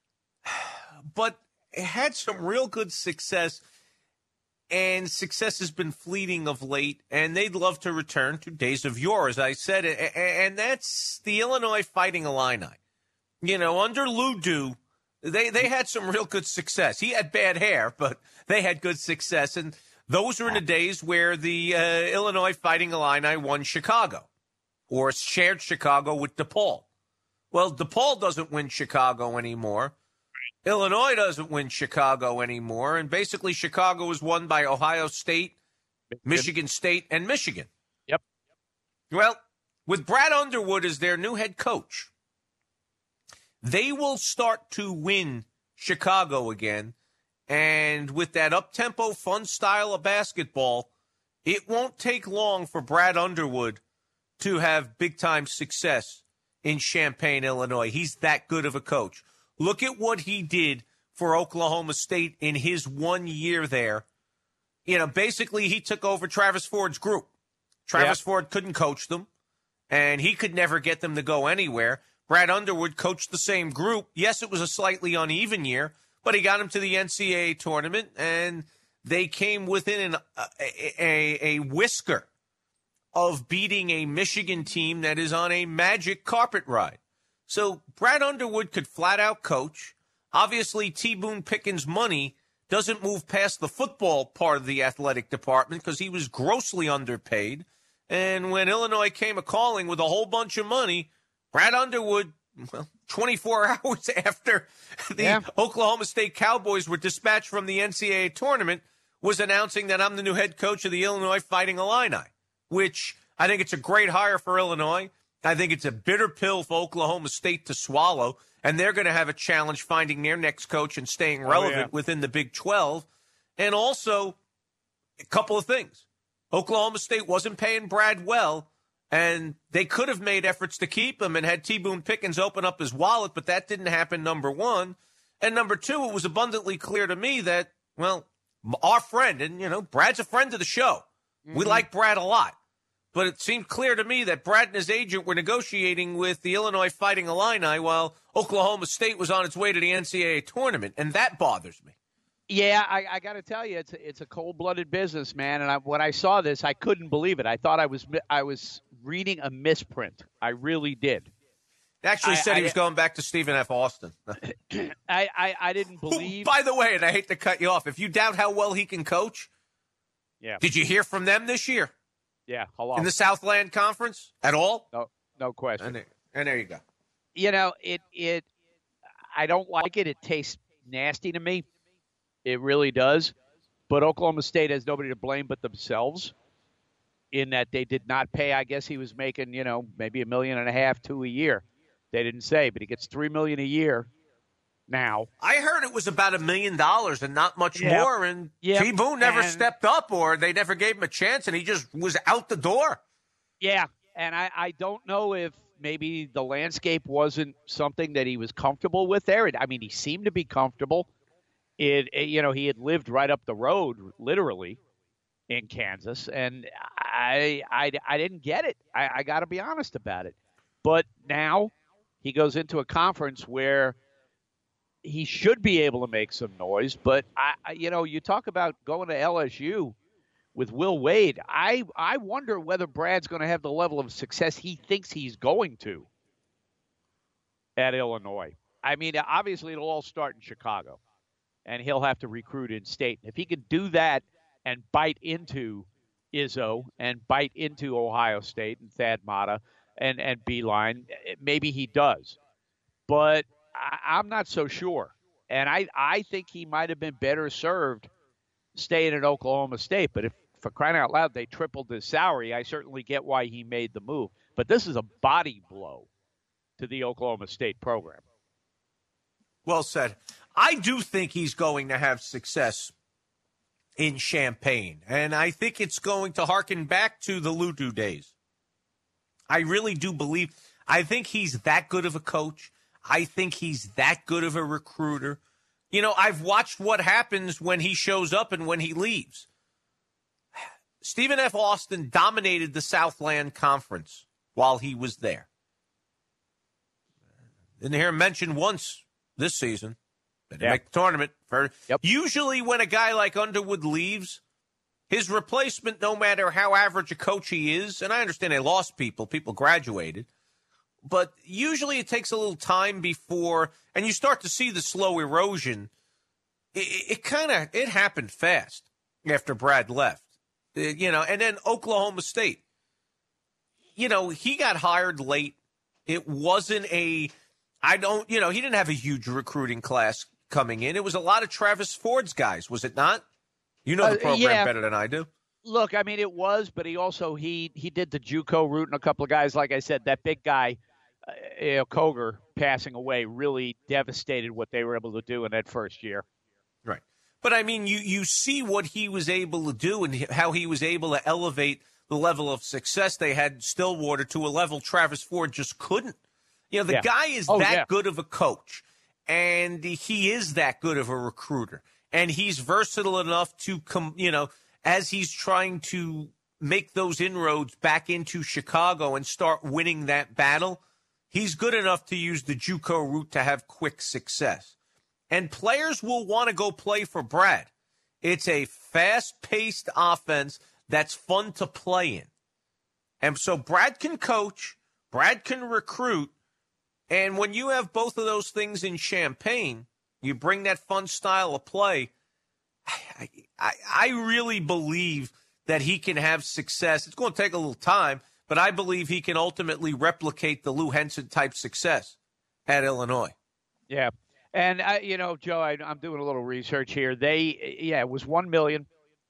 but it had some real good success, and success has been fleeting of late, and they'd love to return to days of yore, as I said, and that's the Illinois Fighting Illini. You know, under Lou Due, they, they had some real good success. He had bad hair, but they had good success. And those were in the days where the uh, Illinois Fighting Illini won Chicago, or shared Chicago with DePaul. Well, DePaul doesn't win Chicago anymore. Illinois doesn't win Chicago anymore. And basically Chicago is won by Ohio State, Michigan State, and Michigan. Yep. Well, with Brad Underwood as their new head coach, they will start to win Chicago again. And with that up-tempo, fun style of basketball, it won't take long for Brad Underwood to have big-time success in Champaign, Illinois. He's that good of a coach. Look at what he did for Oklahoma State in his one year there. You know, basically he took over Travis Ford's group. Travis yep. Ford couldn't coach them, and he could never get them to go anywhere. Brad Underwood coached the same group. Yes, it was a slightly uneven year, but he got them to the N C double A tournament, and they came within an, a, a, a whisker of beating a Michigan team that is on a magic carpet ride. So Brad Underwood could flat out coach. Obviously, T. Boone Pickens' money doesn't move past the football part of the athletic department because he was grossly underpaid. And when Illinois came a-calling with a whole bunch of money, Brad Underwood, well, twenty-four hours after the yeah. Oklahoma State Cowboys were dispatched from the N C double A tournament, was announcing that I'm the new head coach of the Illinois Fighting Illini, which I think it's a great hire for Illinois. I think it's a bitter pill for Oklahoma State to swallow, and they're going to have a challenge finding their next coach and staying relevant oh, yeah. within the Big twelve. And also, a couple of things. Oklahoma State wasn't paying Brad well, and they could have made efforts to keep him and had T. Boone Pickens open up his wallet, but that didn't happen, number one. And number two, it was abundantly clear to me that, well, our friend, and, you know, Brad's a friend of the show. Mm-hmm. We like Brad a lot. But it seemed clear to me that Brad and his agent were negotiating with the Illinois Fighting Illini while Oklahoma State was on its way to the N C double A tournament, and that bothers me. Yeah, I, I got to tell you, it's a, it's a cold-blooded business, man. And I, when I saw this, I couldn't believe it. I thought I was I was reading a misprint. I really did. Actually I, said I, he was going back to Stephen F. Austin. I, I, I didn't believe. By the way, and I hate to cut you off, if you doubt how well he can coach, yeah. Did you hear from them this year? Yeah, hello. In the Southland Conference at all? No, no question. And there, and there you go. You know, it it. I don't like it. It tastes nasty to me. It really does. But Oklahoma State has nobody to blame but themselves in that they did not pay. I guess he was making, you know, maybe a million and a half, two a year. They didn't say, but he gets three million a year now. I heard it was about a million dollars and not much yep. more. And yep. T. Boone never and, stepped up, or they never gave him a chance, and he just was out the door. Yeah, and I, I don't know if maybe the landscape wasn't something that he was comfortable with there. I mean, he seemed to be comfortable. It, it you know, he had lived right up the road, literally, in Kansas, and I I, I didn't get it. I, I got to be honest about it. But now he goes into a conference where he should be able to make some noise. But, I, I you know, you talk about going to L S U with Will Wade. I, I wonder whether Brad's going to have the level of success he thinks he's going to at Illinois. I mean, obviously it'll all start in Chicago, and he'll have to recruit in state. If he can do that and bite into Izzo and bite into Ohio State and Thad Matta and, and Beeline, maybe he does. But I, I'm not so sure. And I, I think he might have been better served staying at Oklahoma State. But if, for crying out loud, they tripled his salary, I certainly get why he made the move. But this is a body blow to the Oklahoma State program. Well said. I do think he's going to have success in Champaign, and I think it's going to harken back to the Ludu days. I really do believe. I think he's that good of a coach. I think he's that good of a recruiter. You know, I've watched what happens when he shows up and when he leaves. Stephen F. Austin dominated the Southland Conference while he was there. Didn't hear him mentioned once this season. Didn't yeah. make the tournament. For, yep. Usually when a guy like Underwood leaves, his replacement, no matter how average a coach he is, and I understand they lost people, people graduated, but usually it takes a little time before, and you start to see the slow erosion. It, it kind of, it happened fast after Brad left, it, you know, and then Oklahoma State, you know, he got hired late. It wasn't a, I don't, you know, he didn't have a huge recruiting class coming in. It was a lot of Travis Ford's guys, was it not? You know the program uh, yeah. better than I do. Look, I mean, it was, but he also, he he did the JUCO route, and a couple of guys, like I said, that big guy, uh, you know, Koger, passing away, really devastated what they were able to do in that first year. Right. But, I mean, you, you see what he was able to do and how he was able to elevate the level of success they had in Stillwater to a level Travis Ford just couldn't. You know, the yeah. guy is oh, that yeah. good of a coach, and he is that good of a recruiter, and he's versatile enough to come, you know, as he's trying to make those inroads back into Chicago and start winning that battle, he's good enough to use the JUCO route to have quick success. And players will want to go play for Brad. It's a fast-paced offense that's fun to play in. And so Brad can coach, Brad can recruit, and when you have both of those things in Champaign, you bring that fun style of play. I, I, I really believe that he can have success. It's going to take a little time, but I believe he can ultimately replicate the Lou Henson-type success at Illinois. Yeah. And, uh, you know, Joe, I, I'm doing a little research here. They, yeah, it was one million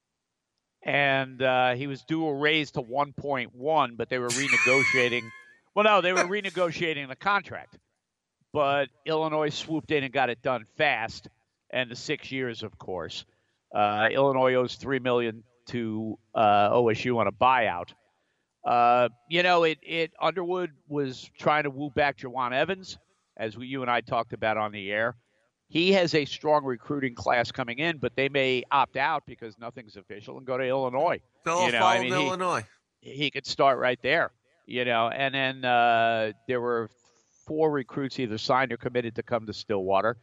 dollars, and uh, he was due a raise to one point one, but they were renegotiating. Well, no, they were renegotiating the contract. But Illinois swooped in and got it done fast, and the six years, of course. Uh, Illinois owes three million dollars to uh, O S U on a buyout. Uh, you know, it, it Underwood was trying to woo back Jawan Evans, as we, you and I talked about on the air. he has a strong recruiting class coming in, but they may opt out because nothing's official and go to Illinois. They'll all you know, follow I mean, he, Illinois. He could start right there, you know. And then uh, there were four recruits either signed or committed to come to Stillwater.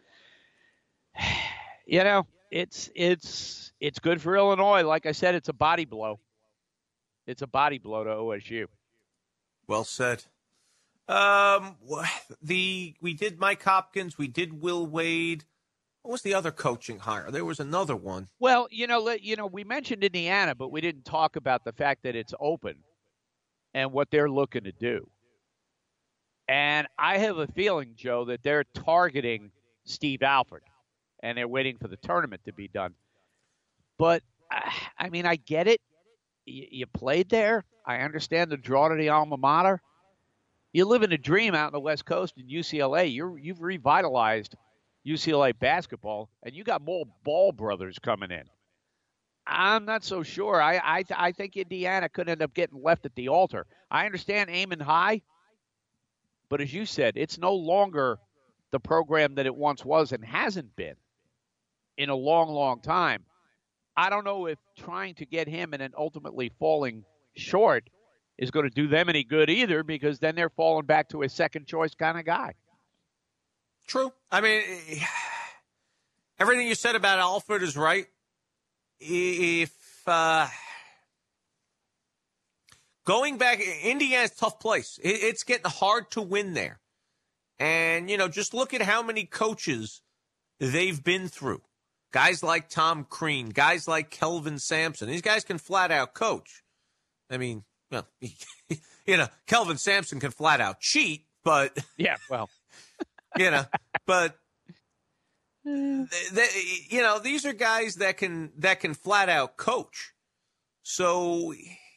You know, it's it's it's good for Illinois. Like I said, it's a body blow. It's a body blow to O S U. Well said. Um, the we did Mike Hopkins, we did Will Wade. What was the other coaching hire? There was another one. Well, you know, let, you know, we mentioned Indiana, but we didn't talk about the fact that it's open and what they're looking to do. And I have a feeling, Joe, that they're targeting Steve Alford, and they're waiting for the tournament to be done. But I mean, I get it. You, you played there. I understand the draw to the alma mater. You live in a dream out in the West Coast in U C L A. You're, you've revitalized U C L A basketball, and you got more Ball brothers coming in. I'm not so sure. I I, I think Indiana could end up getting left at the altar. I understand aiming high, but as you said, it's no longer the program that it once was and hasn't been in a long, long time. I don't know if trying to get him and then ultimately falling short is going to do them any good either, because then they're falling back to a second choice kind of guy. True. I mean, everything you said about Alford is right. If uh, going back, Indiana's a tough place. It, it's getting hard to win there. And, you know, just look at how many coaches they've been through. Guys like Tom Crean, guys like Kelvin Sampson. These guys can flat out coach. I mean, well, you know, Kelvin Sampson can flat out cheat, but yeah, well, you know, but they, they, you know, these are guys that can that can flat out coach. So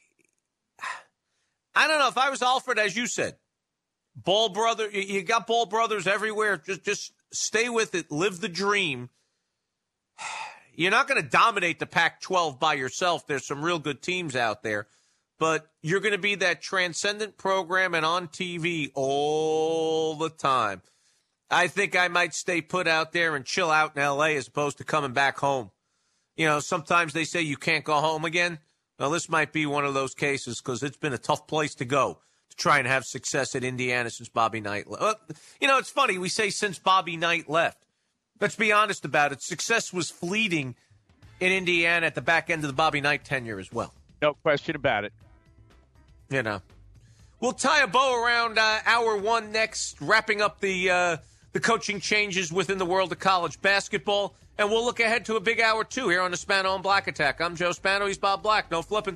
I don't know if I was Alfred, as you said, Ball brother, you got Ball brothers everywhere. Just just stay with it, live the dream. You're not going to dominate the Pac twelve by yourself. There's some real good teams out there. But you're going to be that transcendent program and on T V all the time. I think I might stay put out there and chill out in L A as opposed to coming back home. You know, sometimes they say you can't go home again. Well, this might be one of those cases because it's been a tough place to go to try and have success at Indiana since Bobby Knight left. Well, you know, it's funny. We say since Bobby Knight left. Let's be honest about it. Success was fleeting in Indiana at the back end of the Bobby Knight tenure as well. No question about it. You know, we'll tie a bow around uh, hour one next, wrapping up the uh, the coaching changes within the world of college basketball, and we'll look ahead to a big hour two here on the Spano and Black Attack. I'm Joe Spano. He's Bob Black. No flipping.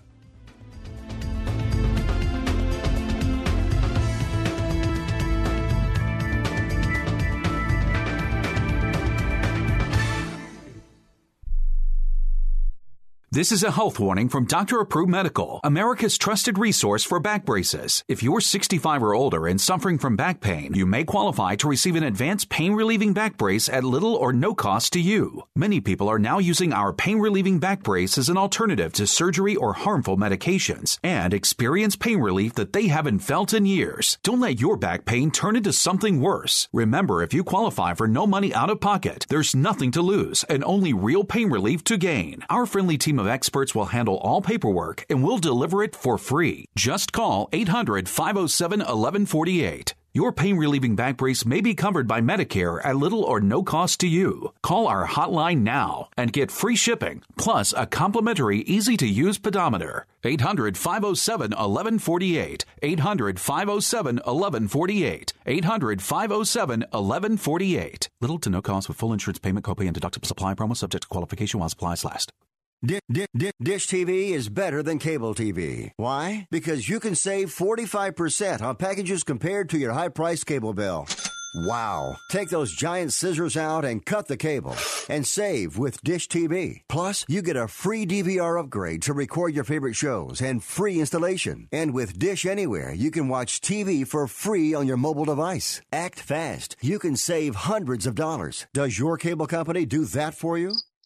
This is a health warning from Doctor Approved Medical, America's trusted resource for back braces. If you're sixty-five or older and suffering from back pain, you may qualify to receive an advanced pain-relieving back brace at little or no cost to you. Many people are now using our pain-relieving back brace as an alternative to surgery or harmful medications and experience pain relief that they haven't felt in years. Don't let your back pain turn into something worse. Remember, if you qualify for no money out of pocket, there's nothing to lose and only real pain relief to gain. Our friendly team of experts will handle all paperwork and will deliver it for free. Just call eight hundred, five oh seven, eleven forty-eight. Your pain-relieving back brace may be covered by Medicare at little or no cost to you. Call our hotline now and get free shipping, plus a complimentary, easy-to-use pedometer. eight hundred, five oh seven, eleven forty-eight. eight hundred, five oh seven, eleven forty-eight. eight hundred, five oh seven, eleven forty-eight. Little to no cost with full insurance payment, copay, and deductible supply promo subject to qualification while supplies last. Dish, dish, dish T V is better than cable T V. Why? Because you can save forty-five percent on packages compared to your high-priced cable bill. Wow. Take those giant scissors out and cut the cable and save with Dish T V. Plus, you get a free D V R upgrade to record your favorite shows and free installation. And with Dish Anywhere, you can watch T V for free on your mobile device. Act fast. You can save hundreds of dollars. Does your cable company do that for you?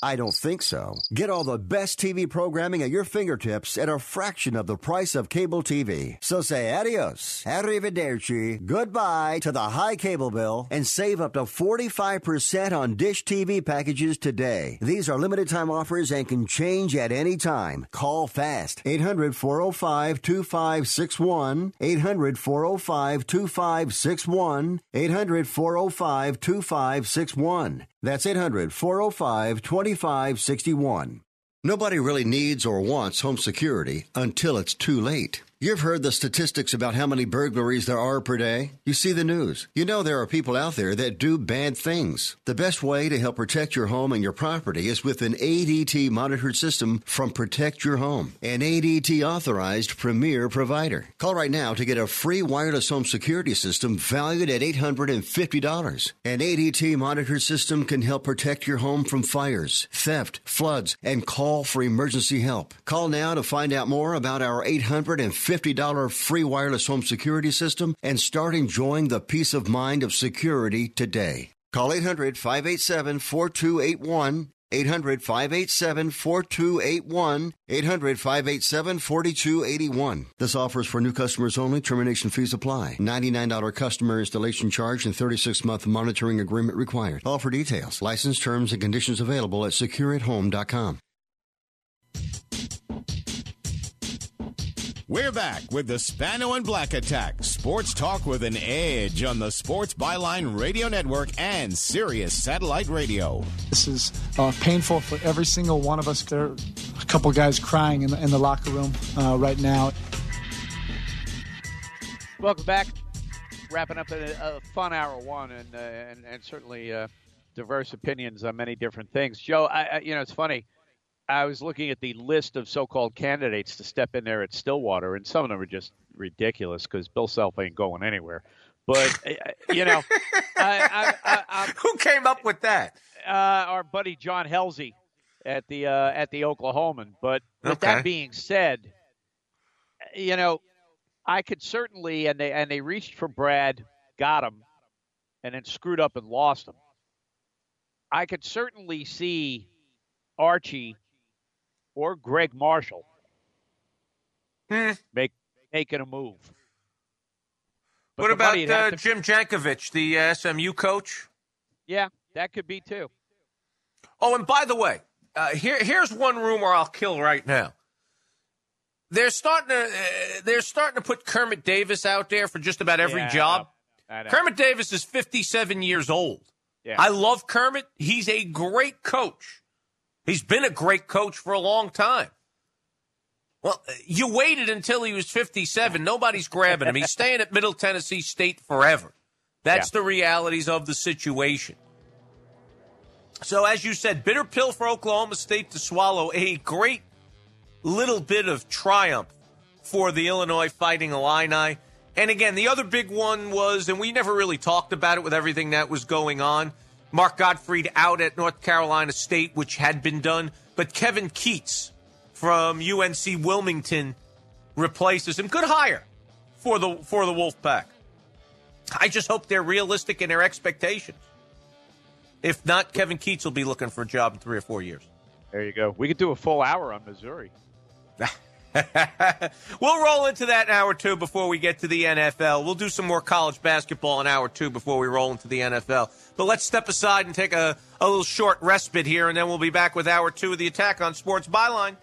I don't think so. Get all the best T V programming at your fingertips at a fraction of the price of cable T V. So say adios, arrivederci, goodbye to the high cable bill and save up to forty-five percent on Dish T V packages today. These are limited time offers and can change at any time. Call fast. eight hundred, four oh five, two five six one. eight hundred, four oh five, two five six one. eight hundred, four oh five, two five six one. That's eight hundred, four oh five, two five six one. Nobody really needs or wants home security until it's too late. You've heard the statistics about how many burglaries there are per day. You see the news. You know there are people out there that do bad things. The best way to help protect your home and your property is with an A D T monitored system from Protect Your Home, an A D T authorized premier provider. Call right now to get a free wireless home security system valued at eight hundred fifty dollars. An A D T monitored system can help protect your home from fires, theft, floods, and call for emergency help. Call now to find out more about our eight hundred fifty dollars free wireless home security system and start enjoying the peace of mind of security today. Call eight hundred, five eight seven, four two eight one, eight hundred, five eight seven, four two eight one, eight hundred, five eight seven, four two eight one. This offer is for new customers only. Termination fees apply. ninety-nine dollars customer installation charge and thirty-six month monitoring agreement required. All for details. License terms and conditions available at secure at home dot com. We're back with the Spano and Black Attack. Sports talk with an edge on the Sports Byline Radio Network and Sirius Satellite Radio. This is uh, painful for every single one of us. There are a couple guys crying in the, in the locker room uh, right now. Welcome back. Wrapping up a, a fun hour one, and uh, and, and certainly uh, diverse opinions on many different things. Joe, I, I, you know, it's funny. I was looking at the list of so-called candidates to step in there at Stillwater, and some of them are just ridiculous because Bill Self ain't going anywhere. But, you know, I, I, I, who came up with that? Uh, our buddy John Helsey at the uh, at the Oklahoman. But with okay. that being said, you know, I could certainly, and they and they reached for Brad, got him, and then screwed up and lost him. I could certainly see Archie or Greg Marshall hmm. make making a move. But what about uh, to... Jim Jankovic, the uh, S M U coach? Yeah, that could be too. Oh, and by the way, uh, here here's one rumor I'll kill right now. They're starting to uh, they're starting to put Kermit Davis out there for just about every yeah, job. I know. I know. Kermit Davis is fifty-seven years old. Yeah. I love Kermit. He's a great coach. He's been a great coach for a long time. Well, you waited until he was fifty-seven. Nobody's grabbing him. He's staying at Middle Tennessee State forever. That's yeah. the realities of the situation. So, as you said, bitter pill for Oklahoma State to swallow. A great little bit of triumph for the Illinois Fighting Illini. And again, the other big one was, and we never really talked about it with everything that was going on, Mark Gottfried out at North Carolina State, which had been done. But Kevin Keats from U N C Wilmington replaces him. Good hire for the for the Wolfpack. I just hope they're realistic in their expectations. If not, Kevin Keats will be looking for a job in three or four years. There you go. We could do a full hour on Missouri. We'll roll into that in hour two before we get to the N F L. We'll do some more college basketball in hour two before we roll into the N F L. But let's step aside and take a, a little short respite here, and then we'll be back with hour two of the Attack on Sports Byline.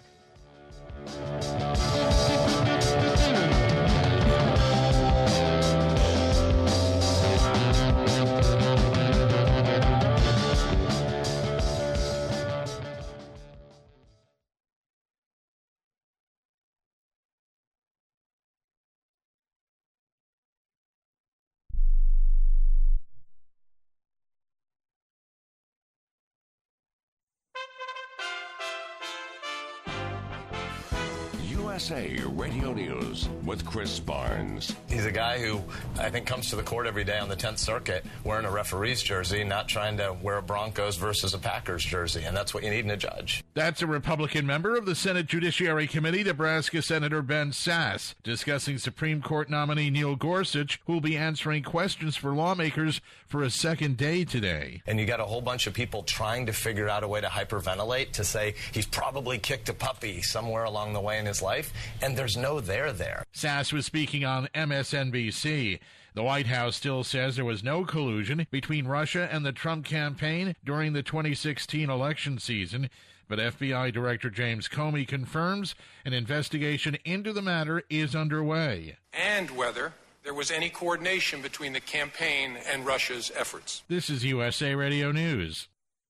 S A Radio News with Chris Barnes. He's a guy who I think comes to the court every day on the tenth Circuit wearing a referee's jersey, not trying to wear a Broncos versus a Packers jersey, and that's what you need in a judge. That's a Republican member of the Senate Judiciary Committee, Nebraska Senator Ben Sasse, discussing Supreme Court nominee Neil Gorsuch, who will be answering questions for lawmakers for a second day today. And you got a whole bunch of people trying to figure out a way to hyperventilate, to say he's probably kicked a puppy somewhere along the way in his life, and there's no there there. Sasse was speaking on M S N B C. The White House still says there was no collusion between Russia and the Trump campaign during the twenty sixteen election season, but F B I Director James Comey confirms an investigation into the matter is underway. And whether there was any coordination between the campaign and Russia's efforts. This is U S A Radio News.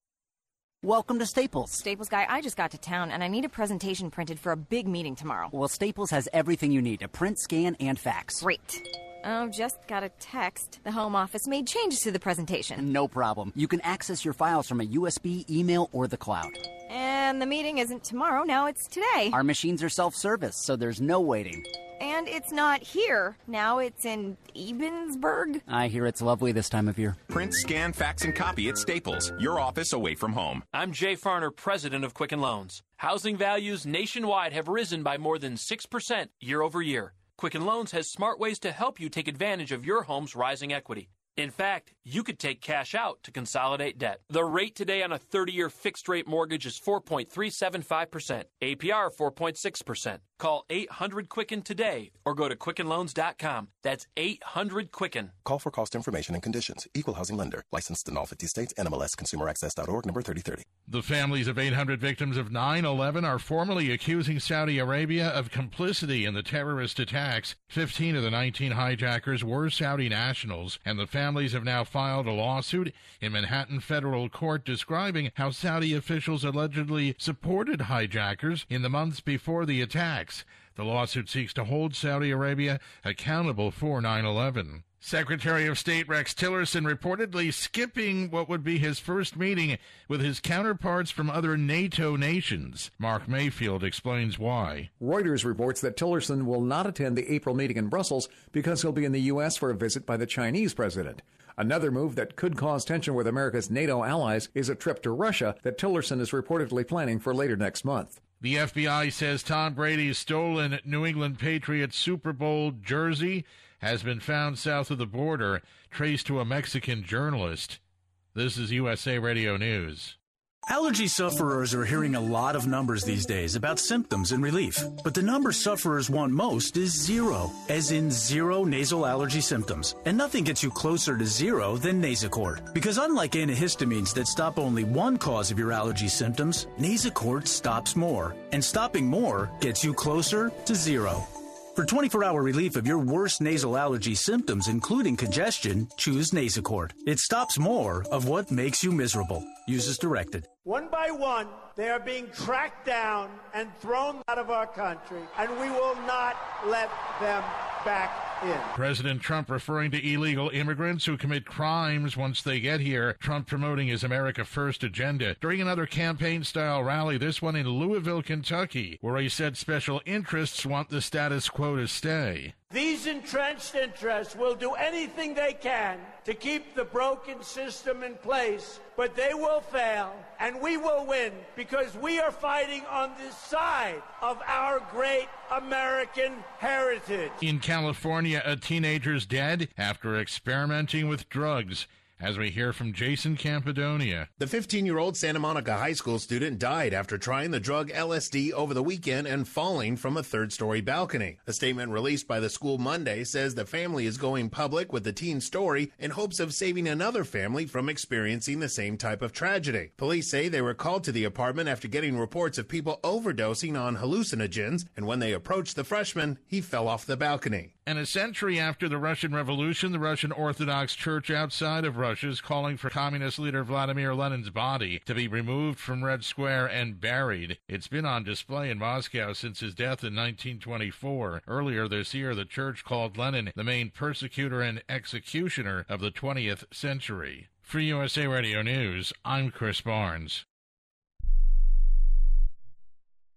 Welcome to Staples. Staples guy, I just got to town and I need a presentation printed for a big meeting tomorrow. Well, Staples has everything you need to print, scan, and fax. Great. Oh, just got a text. The home office made changes to the presentation. No problem. You can access your files from a U S B, email, or the cloud. And the meeting isn't tomorrow, now it's today. Our machines are self-service, so there's no waiting. And it's not here. Now it's in Ebensburg. I hear it's lovely this time of year. Print, scan, fax, and copy at Staples, your office away from home. I'm Jay Farner, president of Quicken Loans. Housing values nationwide have risen by more than six percent year over year. Quicken Loans has smart ways to help you take advantage of your home's rising equity. In fact, you could take cash out to consolidate debt. The rate today on a thirty-year fixed-rate mortgage is four point three seven five percent. A P R four point six percent. Call eight hundred Quicken today or go to quicken loans dot com. That's eight hundred Quicken. Call for cost information and conditions. Equal housing lender. Licensed in all fifty states. N M L S Consumer Access dot org, number thirty thirty. The families of eight hundred victims of nine eleven are formally accusing Saudi Arabia of complicity in the terrorist attacks. fifteen of the nineteen hijackers were Saudi nationals, and the families have now filed a lawsuit in Manhattan federal court describing how Saudi officials allegedly supported hijackers in the months before the attacks. The lawsuit seeks to hold Saudi Arabia accountable for nine eleven. Secretary of State Rex Tillerson reportedly skipping what would be his first meeting with his counterparts from other NATO nations. Mark Mayfield explains why. Reuters reports that Tillerson will not attend the April meeting in Brussels because he'll be in the U S for a visit by the Chinese president. Another move that could cause tension with America's NATO allies is a trip to Russia that Tillerson is reportedly planning for later next month. The F B I says Tom Brady's stolen New England Patriots Super Bowl jersey has been found south of the border, traced to a Mexican journalist. This is U S A Radio News. Allergy sufferers are hearing a lot of numbers these days about symptoms and relief. But the number sufferers want most is zero, as in zero nasal allergy symptoms. And nothing gets you closer to zero than Nasacort. Because unlike antihistamines that stop only one cause of your allergy symptoms, Nasacort stops more. And stopping more gets you closer to zero. For twenty-four hour relief of your worst nasal allergy symptoms, including congestion, choose Nasacort. It stops more of what makes you miserable. Use as directed. One by one, they are being tracked down and thrown out of our country, and we will not let them back in. President Trump referring to illegal immigrants who commit crimes once they get here. Trump promoting his America First agenda during another campaign-style rally, this one in Louisville, Kentucky, where he said special interests want the status quo to stay. These entrenched interests will do anything they can to keep the broken system in place, but they will fail, and we will win because we are fighting on the side of our great American heritage. In California, a teenager's dead after experimenting with drugs. As we hear from Jason Campidonia. The fifteen-year-old Santa Monica High School student died after trying the drug L S D over the weekend and falling from a third-story balcony. A statement released by the school Monday says the family is going public with the teen's story in hopes of saving another family from experiencing the same type of tragedy. Police say they were called to the apartment after getting reports of people overdosing on hallucinogens, and when they approached the freshman, he fell off the balcony. And a century after the Russian Revolution, the Russian Orthodox Church outside of Russia is calling for communist leader Vladimir Lenin's body to be removed from Red Square and buried. It's been on display in Moscow since his death in nineteen twenty-four. Earlier this year, the church called Lenin the main persecutor and executioner of the twentieth century. For U S A Radio News, I'm Chris Barnes.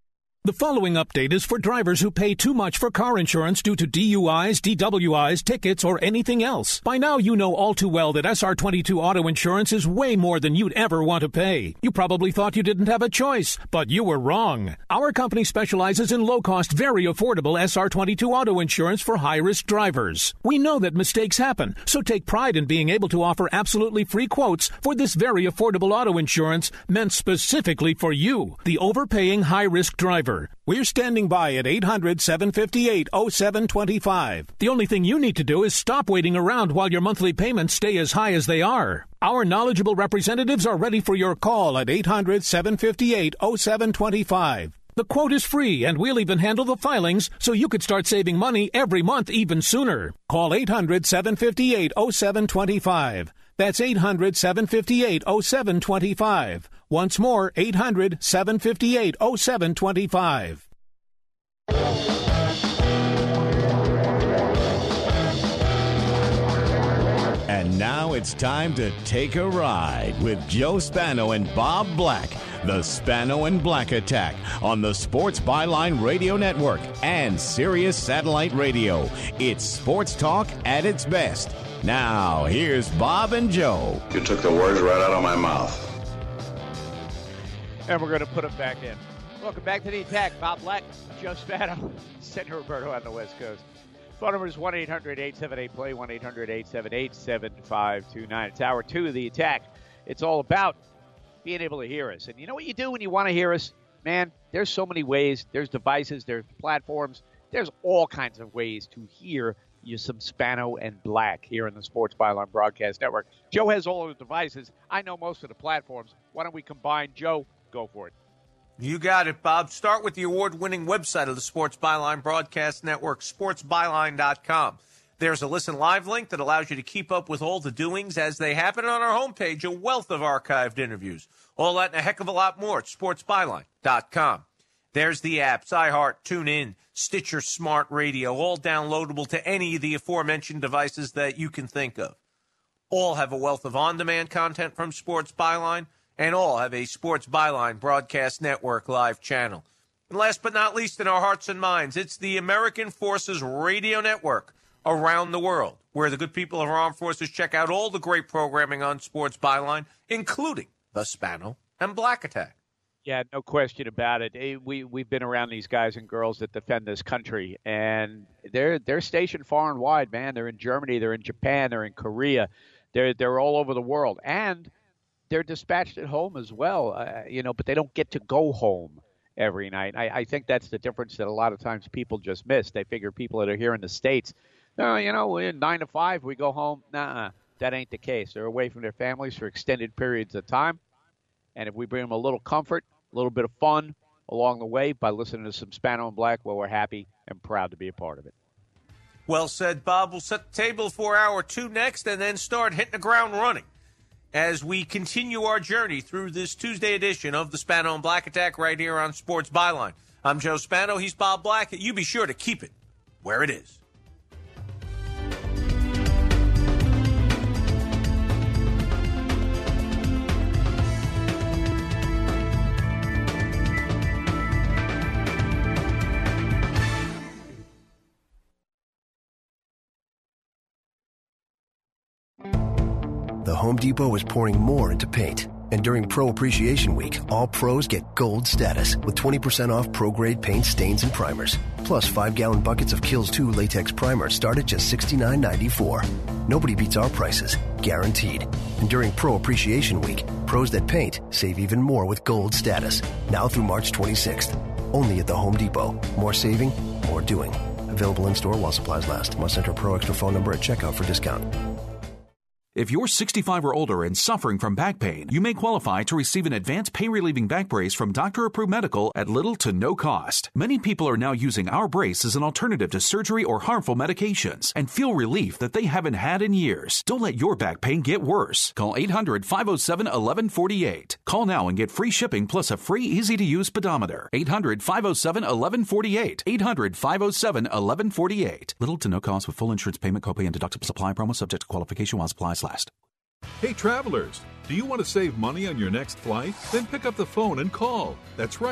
The following update is for drivers who pay too much for car insurance due to D U Is, D W Is, tickets, or anything else. By now, you know all too well that S R twenty-two auto insurance is way more than you'd ever want to pay. You probably thought you didn't have a choice, but you were wrong. Our company specializes in low-cost, very affordable S R twenty-two auto insurance for high-risk drivers. We know that mistakes happen, so take pride in being able to offer absolutely free quotes for this very affordable auto insurance meant specifically for you, the overpaying high-risk driver. We're standing by at eight hundred, seven five eight, oh seven two five. The only thing you need to do is stop waiting around while your monthly payments stay as high as they are. Our knowledgeable representatives are ready for your call at eight hundred, seven five eight, oh seven two five. The quote is free, and we'll even handle the filings so you could start saving money every month even sooner. Call eight hundred, seven five eight, oh seven two five. That's eight hundred, seven five eight, oh seven two five. Once more, eight hundred, seven five eight, oh seven two five. And now it's time to take a ride with Joe Spano and Bob Black. The Spano and Black Attack on the Sports Byline Radio Network and Sirius Satellite Radio. It's sports talk at its best. Now, here's Bob and Joe. You took the words right out of my mouth. And we're going to put them back in. Welcome back to the Attack. Bob Black, Joe Spano, Senator Roberto on the West Coast. Phone number is one eight hundred, eight seven eight, play, one eight hundred, eight seven eight, seven five two nine. It's hour two of the Attack. It's all about being able to hear us. And you know what you do when you want to hear us? Man, there's so many ways. There's devices. There's platforms. There's all kinds of ways to hear you some Spano and Black here in the Sports Byline Broadcast Network. Joe has all of the devices. I know most of the platforms. Why don't we combine? Joe, go for it. You got it, Bob. Start with the award-winning website of the Sports Byline Broadcast Network, sports byline dot com. There's a Listen Live link that allows you to keep up with all the doings as they happen. On our homepage, a wealth of archived interviews. All that and a heck of a lot more at sports byline dot com. There's the apps, iHeart, TuneIn, Stitcher Smart Radio, all downloadable to any of the aforementioned devices that you can think of. All have a wealth of on-demand content from Sports Byline, and all have a Sports Byline Broadcast Network live channel. And last but not least, in our hearts and minds, it's the American Forces Radio Network around the world, where the good people of our armed forces check out all the great programming on Sports Byline, including the Spano and Black Attack. Yeah, no question about it. We, we've been around these guys and girls that defend this country, and they're they're stationed far and wide, man. They're in Germany, they're in Japan, they're in Korea. They're, they're all over the world. And they're dispatched at home as well, uh, you know, but they don't get to go home every night. I, I think that's the difference that a lot of times people just miss. They figure people that are here in the States, no, you know, we're nine to five, we go home. Nuh-uh, that ain't the case. They're away from their families for extended periods of time. And if we bring them a little comfort, a little bit of fun along the way by listening to some Spano and Black, well, we're happy and proud to be a part of it. Well said, Bob. We'll set the table for hour two next and then start hitting the ground running as we continue our journey through this Tuesday edition of the Spano and Black Attack right here on Sports Byline. I'm Joe Spano. He's Bob Black. You be sure to keep it where it is. The Home Depot is pouring more into paint. And during Pro Appreciation Week, all pros get gold status with twenty percent off pro-grade paint, stains, and primers. Plus, five-gallon buckets of Kills two latex primer start at just sixty-nine ninety-four. Nobody beats our prices, guaranteed. And during Pro Appreciation Week, pros that paint save even more with gold status. Now through March twenty-sixth. Only at the Home Depot. More saving, more doing. Available in-store while supplies last. Must enter Pro Extra phone number at checkout for discount. If you're sixty-five or older and suffering from back pain, you may qualify to receive an advanced pain-relieving back brace from Doctor Approved Medical at little to no cost. Many people are now using our brace as an alternative to surgery or harmful medications and feel relief that they haven't had in years. Don't let your back pain get worse. Call eight hundred, five oh seven, eleven forty-eight. Call now and get free shipping plus a free easy-to-use pedometer. eight hundred, five oh seven, eleven forty-eight. eight hundred, five oh seven, eleven forty-eight. Little to no cost with full insurance payment, copay, and deductible supply promo subject to qualification while supplies last. Hey travelers, do you want to save money on your next flight? Then pick up the phone and call. That's right.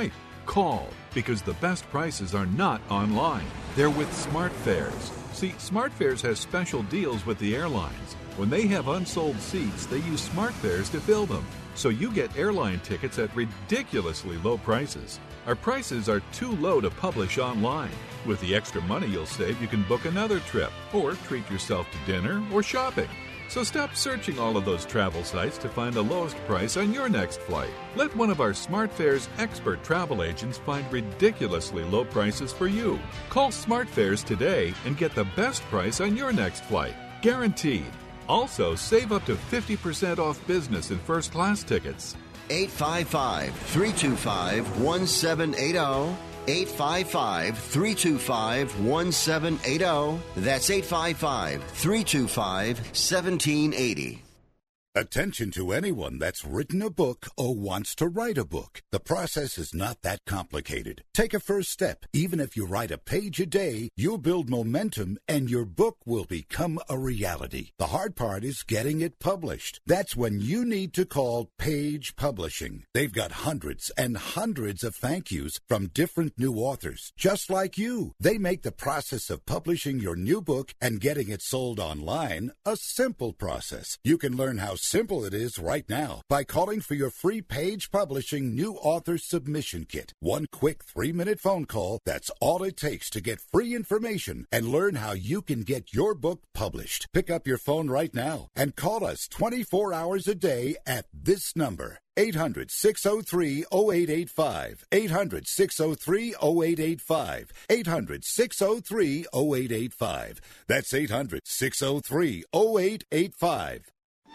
Call, because the best prices are not online. They're with SmartFares. See, SmartFares has special deals with the airlines. When they have unsold seats, they use SmartFares to fill them. So you get airline tickets at ridiculously low prices. Our prices are too low to publish online. With the extra money you'll save, you can book another trip or treat yourself to dinner or shopping. So stop searching all of those travel sites to find the lowest price on your next flight. Let one of our SmartFares expert travel agents find ridiculously low prices for you. Call SmartFares today and get the best price on your next flight. Guaranteed. Also, save up to fifty percent off business and first class tickets. eight five five, three two five, one seven eight zero. eight five five, three two five, one seven eight zero. That's eight five five, three two five, one seven eight zero. Attention to anyone that's written a book or wants to write a book. The process is not that complicated. Take a first step. Even if you write a page a day, you'll build momentum and your book will become a reality. The hard part is getting it published. That's when you need to call Page Publishing. They've got hundreds and hundreds of thank yous from different new authors, just like you. They make the process of publishing your new book and getting it sold online a simple process. You can learn how simple it is right now by calling for your free Page Publishing New Author Submission Kit. One quick three-minute phone call, that's all it takes to get free information and learn how you can get your book published. Pick up your phone right now and call us twenty-four hours a day at this number. eight hundred, six oh three, oh eight eight five. eight hundred, six oh three, oh eight eight five. eight hundred, six oh three, oh eight eight five. That's eight hundred, six oh three, oh eight eight five.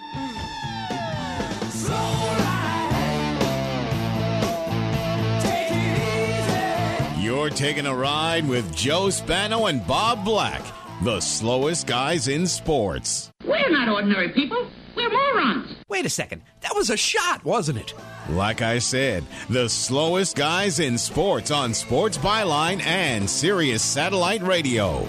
You're taking a ride with Joe Spano and Bob Black, the slowest guys in sports. We're not ordinary people. We're morons. Wait a second. That was a shot, wasn't it? Like I said, the slowest guys in sports on Sports Byline and Sirius Satellite Radio.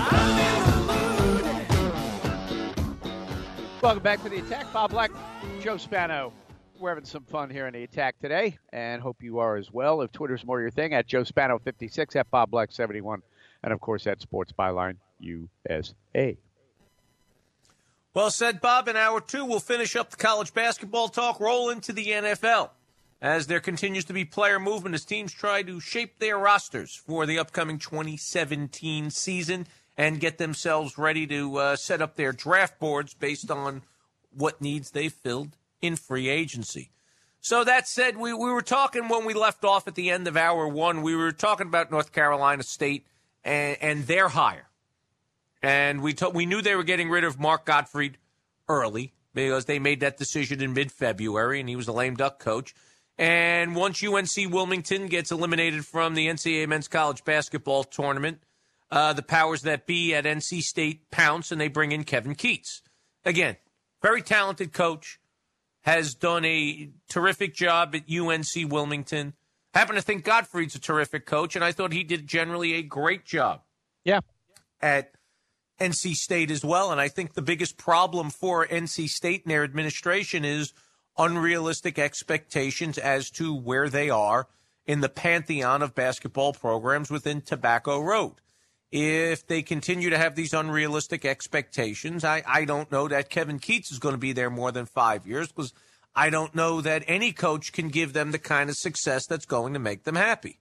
Welcome back to the Attack. Bob Black, Joe Spano. We're having some fun here in the Attack today, and hope you are as well. If Twitter's more your thing, at Joe Spano fifty-six, at Bob Black seventy-one, and of course at Sports Byline U S A. Well said, Bob. In hour two, we'll finish up the college basketball talk, roll into the N F L, as there continues to be player movement as teams try to shape their rosters for the upcoming twenty seventeen season and get themselves ready to uh, set up their draft boards based on what needs they filled in free agency. So that said, we, we were talking when we left off at the end of hour one, we were talking about North Carolina State and, and their hire. And we t- we knew they were getting rid of Mark Gottfried early because they made that decision in mid-February, and he was a lame duck coach. And once U N C Wilmington gets eliminated from the N C double A Men's College Basketball Tournament, uh, the powers that be at N C State pounce, and they bring in Kevin Keatts. Again, very talented coach, has done a terrific job at U N C Wilmington. Happen to think Gottfried's a terrific coach, and I thought he did generally a great job. Yeah. At N C State as well, and I think the biggest problem for N C State and their administration is unrealistic expectations as to where they are in the pantheon of basketball programs within Tobacco Road. If they continue to have these unrealistic expectations, I, I don't know that Kevin Keatts is going to be there more than five years because I don't know that any coach can give them the kind of success that's going to make them happy.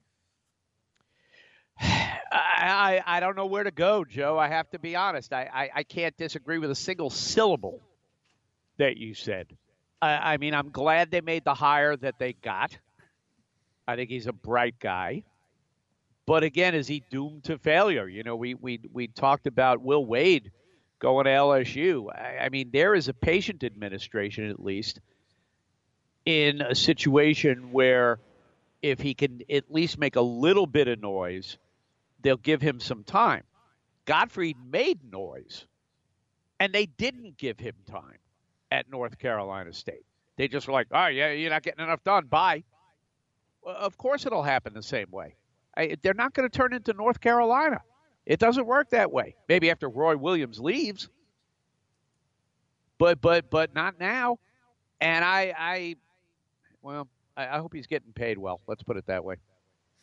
I, I don't know where to go, Joe. I have to be honest. I, I, I can't disagree with a single syllable that you said. I, I mean, I'm glad they made the hire that they got. I think he's a bright guy. But again, is he doomed to failure? You know, we we we talked about Will Wade going to L S U. I, I mean, there is a patient administration, at least, in a situation where if he can at least make a little bit of noise, they'll give him some time. Gottfried made noise, and they didn't give him time at North Carolina State. They just were like, oh, yeah, you're not getting enough done. Bye. Well, of course it'll happen the same way. I, they're not going to turn into North Carolina. It doesn't work that way. Maybe after Roy Williams leaves, but but but not now. And I, I well, I, I hope he's getting paid well. Let's put it that way.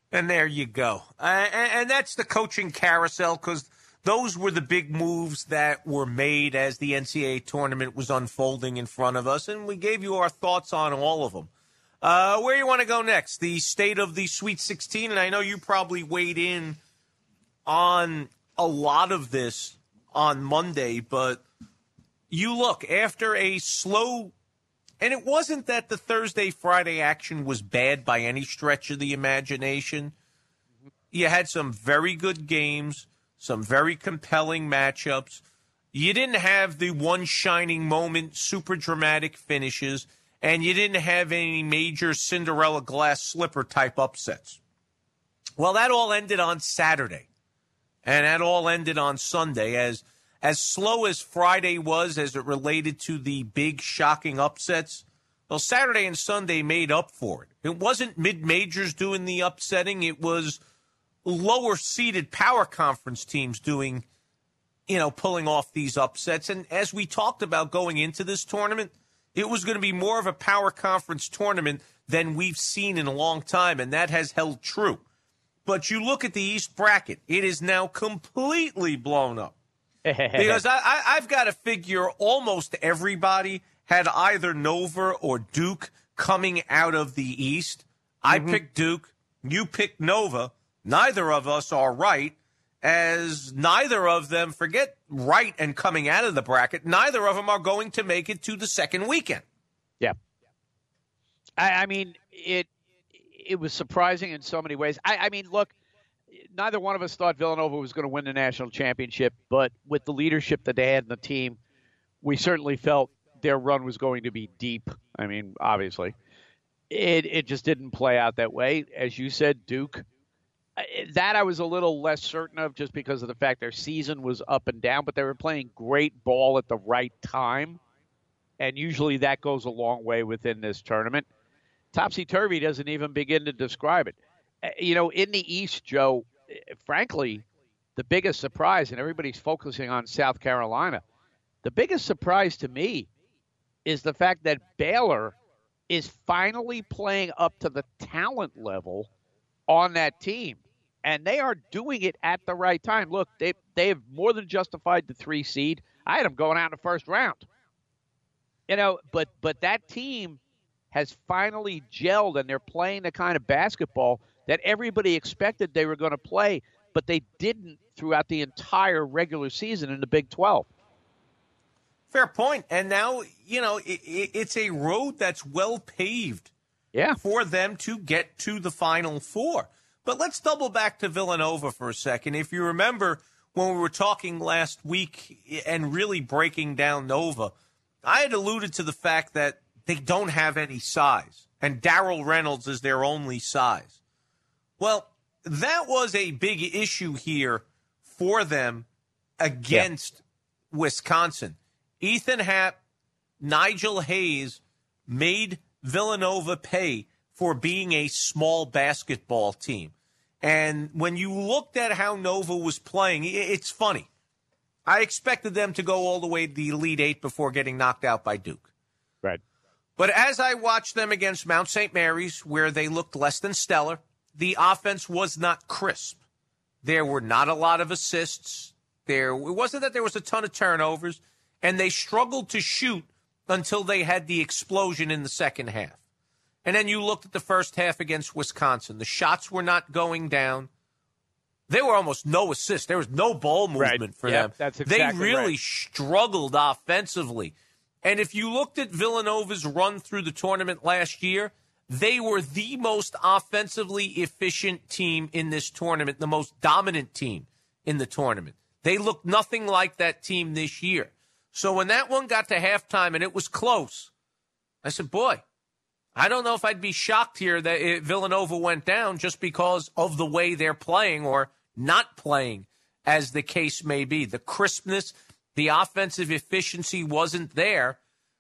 And there you go. Uh, and, and that's the coaching carousel, because those were the big moves that were made as the N C double A tournament was unfolding in front of us, and we gave you our thoughts on all of them. Uh, where you want to go next? The state of the Sweet sixteen, and I know you probably weighed in on a lot of this on Monday, but you look, after a slow, and it wasn't that the Thursday-Friday action was bad by any stretch of the imagination. You had some very good games, some very compelling matchups. You didn't have the one shining moment, super dramatic finishes, and you didn't have any major Cinderella glass slipper type upsets. Well, that all ended on Saturday, and that all ended on Sunday. As as slow as Friday was as it related to the big shocking upsets, well, Saturday and Sunday made up for it. It wasn't mid-majors doing the upsetting. It was lower-seeded power conference teams doing, you know, pulling off these upsets. And as we talked about going into this tournament, it was going to be more of a power conference tournament than we've seen in a long time, and that has held true. But you look at the East bracket, it is now completely blown up. Because I, I, I've got to figure almost everybody had either Nova or Duke coming out of the East. Mm-hmm. I picked Duke. You picked Nova. Neither of us are right, as neither of them, forget right and coming out of the bracket, neither of them are going to make it to the second weekend. Yeah. I, I mean, it it was surprising in so many ways. I, I mean, look, neither one of us thought Villanova was going to win the national championship, but with the leadership that they had in the team, we certainly felt their run was going to be deep. I mean, obviously. It it just didn't play out that way. As you said, Duke, that I was a little less certain of just because of the fact their season was up and down, but they were playing great ball at the right time, and usually that goes a long way within this tournament. Topsy-turvy doesn't even begin to describe it. You know, in the East, Joe, frankly, the biggest surprise, and everybody's focusing on South Carolina, the biggest surprise to me is the fact that Baylor is finally playing up to the talent level on that team. And they are doing it at the right time. Look, they they have more than justified the three seed. I had them going out in the first round. You know, but but that team has finally gelled, and they're playing the kind of basketball that everybody expected they were going to play, but they didn't throughout the entire regular season in the Big twelve. Fair point. And now, you know, it, it, it's a road that's well paved yeah. for them to get to the Final Four. But let's double back to Villanova for a second. If you remember when we were talking last week and really breaking down Nova, I had alluded to the fact that they don't have any size, and Darrell Reynolds is their only size. Well, that was a big issue here for them against yeah. Wisconsin. Ethan Happ, Nigel Hayes made Villanova pay for being a small basketball team. And when you looked at how Nova was playing, it's funny. I expected them to go all the way to the Elite Eight before getting knocked out by Duke. Right. But as I watched them against Mount Saint Mary's, where they looked less than stellar, the offense was not crisp. There were not a lot of assists. There, it wasn't that there was a ton of turnovers, and they struggled to shoot until they had the explosion in the second half. And then you looked at the first half against Wisconsin. The shots were not going down. There were almost no assists. There was no ball movement right. for yep, them. That's exactly they really right. struggled offensively. And if you looked at Villanova's run through the tournament last year, they were the most offensively efficient team in this tournament, the most dominant team in the tournament. They looked nothing like that team this year. So when that one got to halftime and it was close, I said, boy, I don't know if I'd be shocked here that it, Villanova went down just because of the way they're playing or not playing, as the case may be. The crispness, the offensive efficiency wasn't there.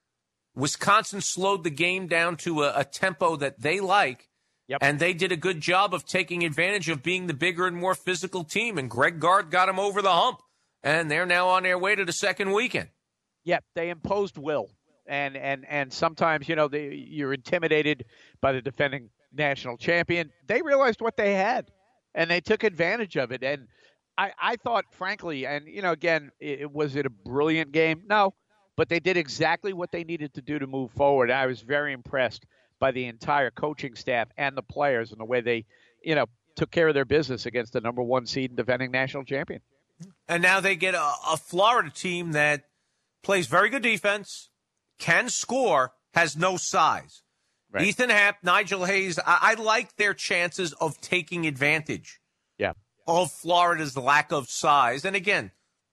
Wisconsin slowed the game down to a, a tempo that they like, yep. and they did a good job of taking advantage of being the bigger and more physical team, and Greg Gard got them over the hump, and they're now on their way to the second weekend. Yep, they imposed will. And and and sometimes, you know, they, you're intimidated by the defending national champion, they realized what they had, and they took advantage of it. And I, I thought, frankly, and, you know, again, it, was it a brilliant game? No, but they did exactly what they needed to do to move forward. I was very impressed by the entire coaching staff and the players and the way they, you know, took care of their business against the number one seed and defending national champion. And now they get a, a Florida team that plays very good defense, can score, has no size. Right. Ethan Happ, Nigel Hayes, I, I like their chances of taking advantage yeah. of Florida's lack of size. And again,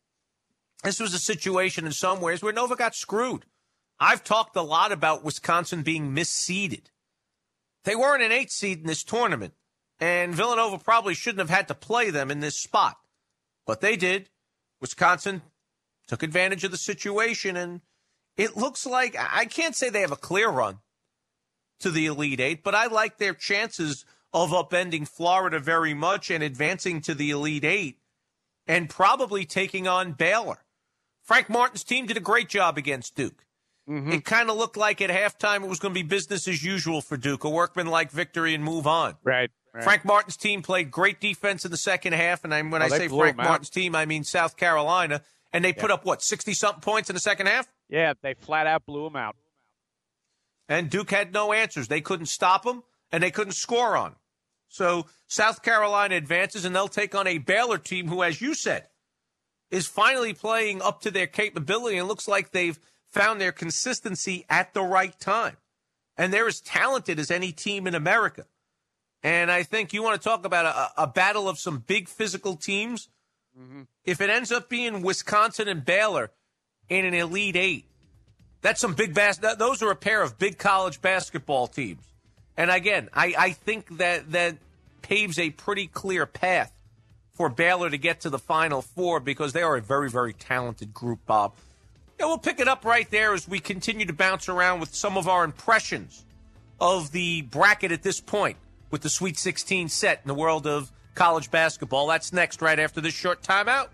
this was a situation in some ways where Nova got screwed. I've talked a lot about Wisconsin being misseeded. They weren't an eight seed in this tournament, and Villanova probably shouldn't have had to play them in this spot. But they did. Wisconsin took advantage of the situation, and it looks like, I can't say they have a clear run to the Elite Eight, but I like their chances of upending Florida very much and advancing to the Elite Eight and probably taking on Baylor. Frank Martin's team did a great job against Duke. Mm-hmm. It kind of looked like at halftime it was going to be business as usual for Duke, a workmanlike victory and move on. Right. Right. Frank Martin's team played great defense in the second half, and I, when oh, I say Frank Martin's team, I mean South Carolina, and they yeah. put up, what, sixty-something points in the second half? Yeah, they flat out blew them out. And Duke had no answers. They couldn't stop them, and they couldn't score on them. So South Carolina advances, and they'll take on a Baylor team who, as you said, is finally playing up to their capability, and looks like they've found their consistency at the right time. And they're as talented as any team in America. And I think you want to talk about a, a battle of some big physical teams. Mm-hmm. If it ends up being Wisconsin and Baylor in an Elite Eight, that's some big bas- those are a pair of big college basketball teams. And again, I, I think that that paves a pretty clear path for Baylor to get to the Final Four because they are a very, very talented group, Bob. And we'll pick it up right there as we continue to bounce around with some of our impressions of the bracket at this point with the Sweet sixteen set in the world of college basketball. That's next, right after this short timeout.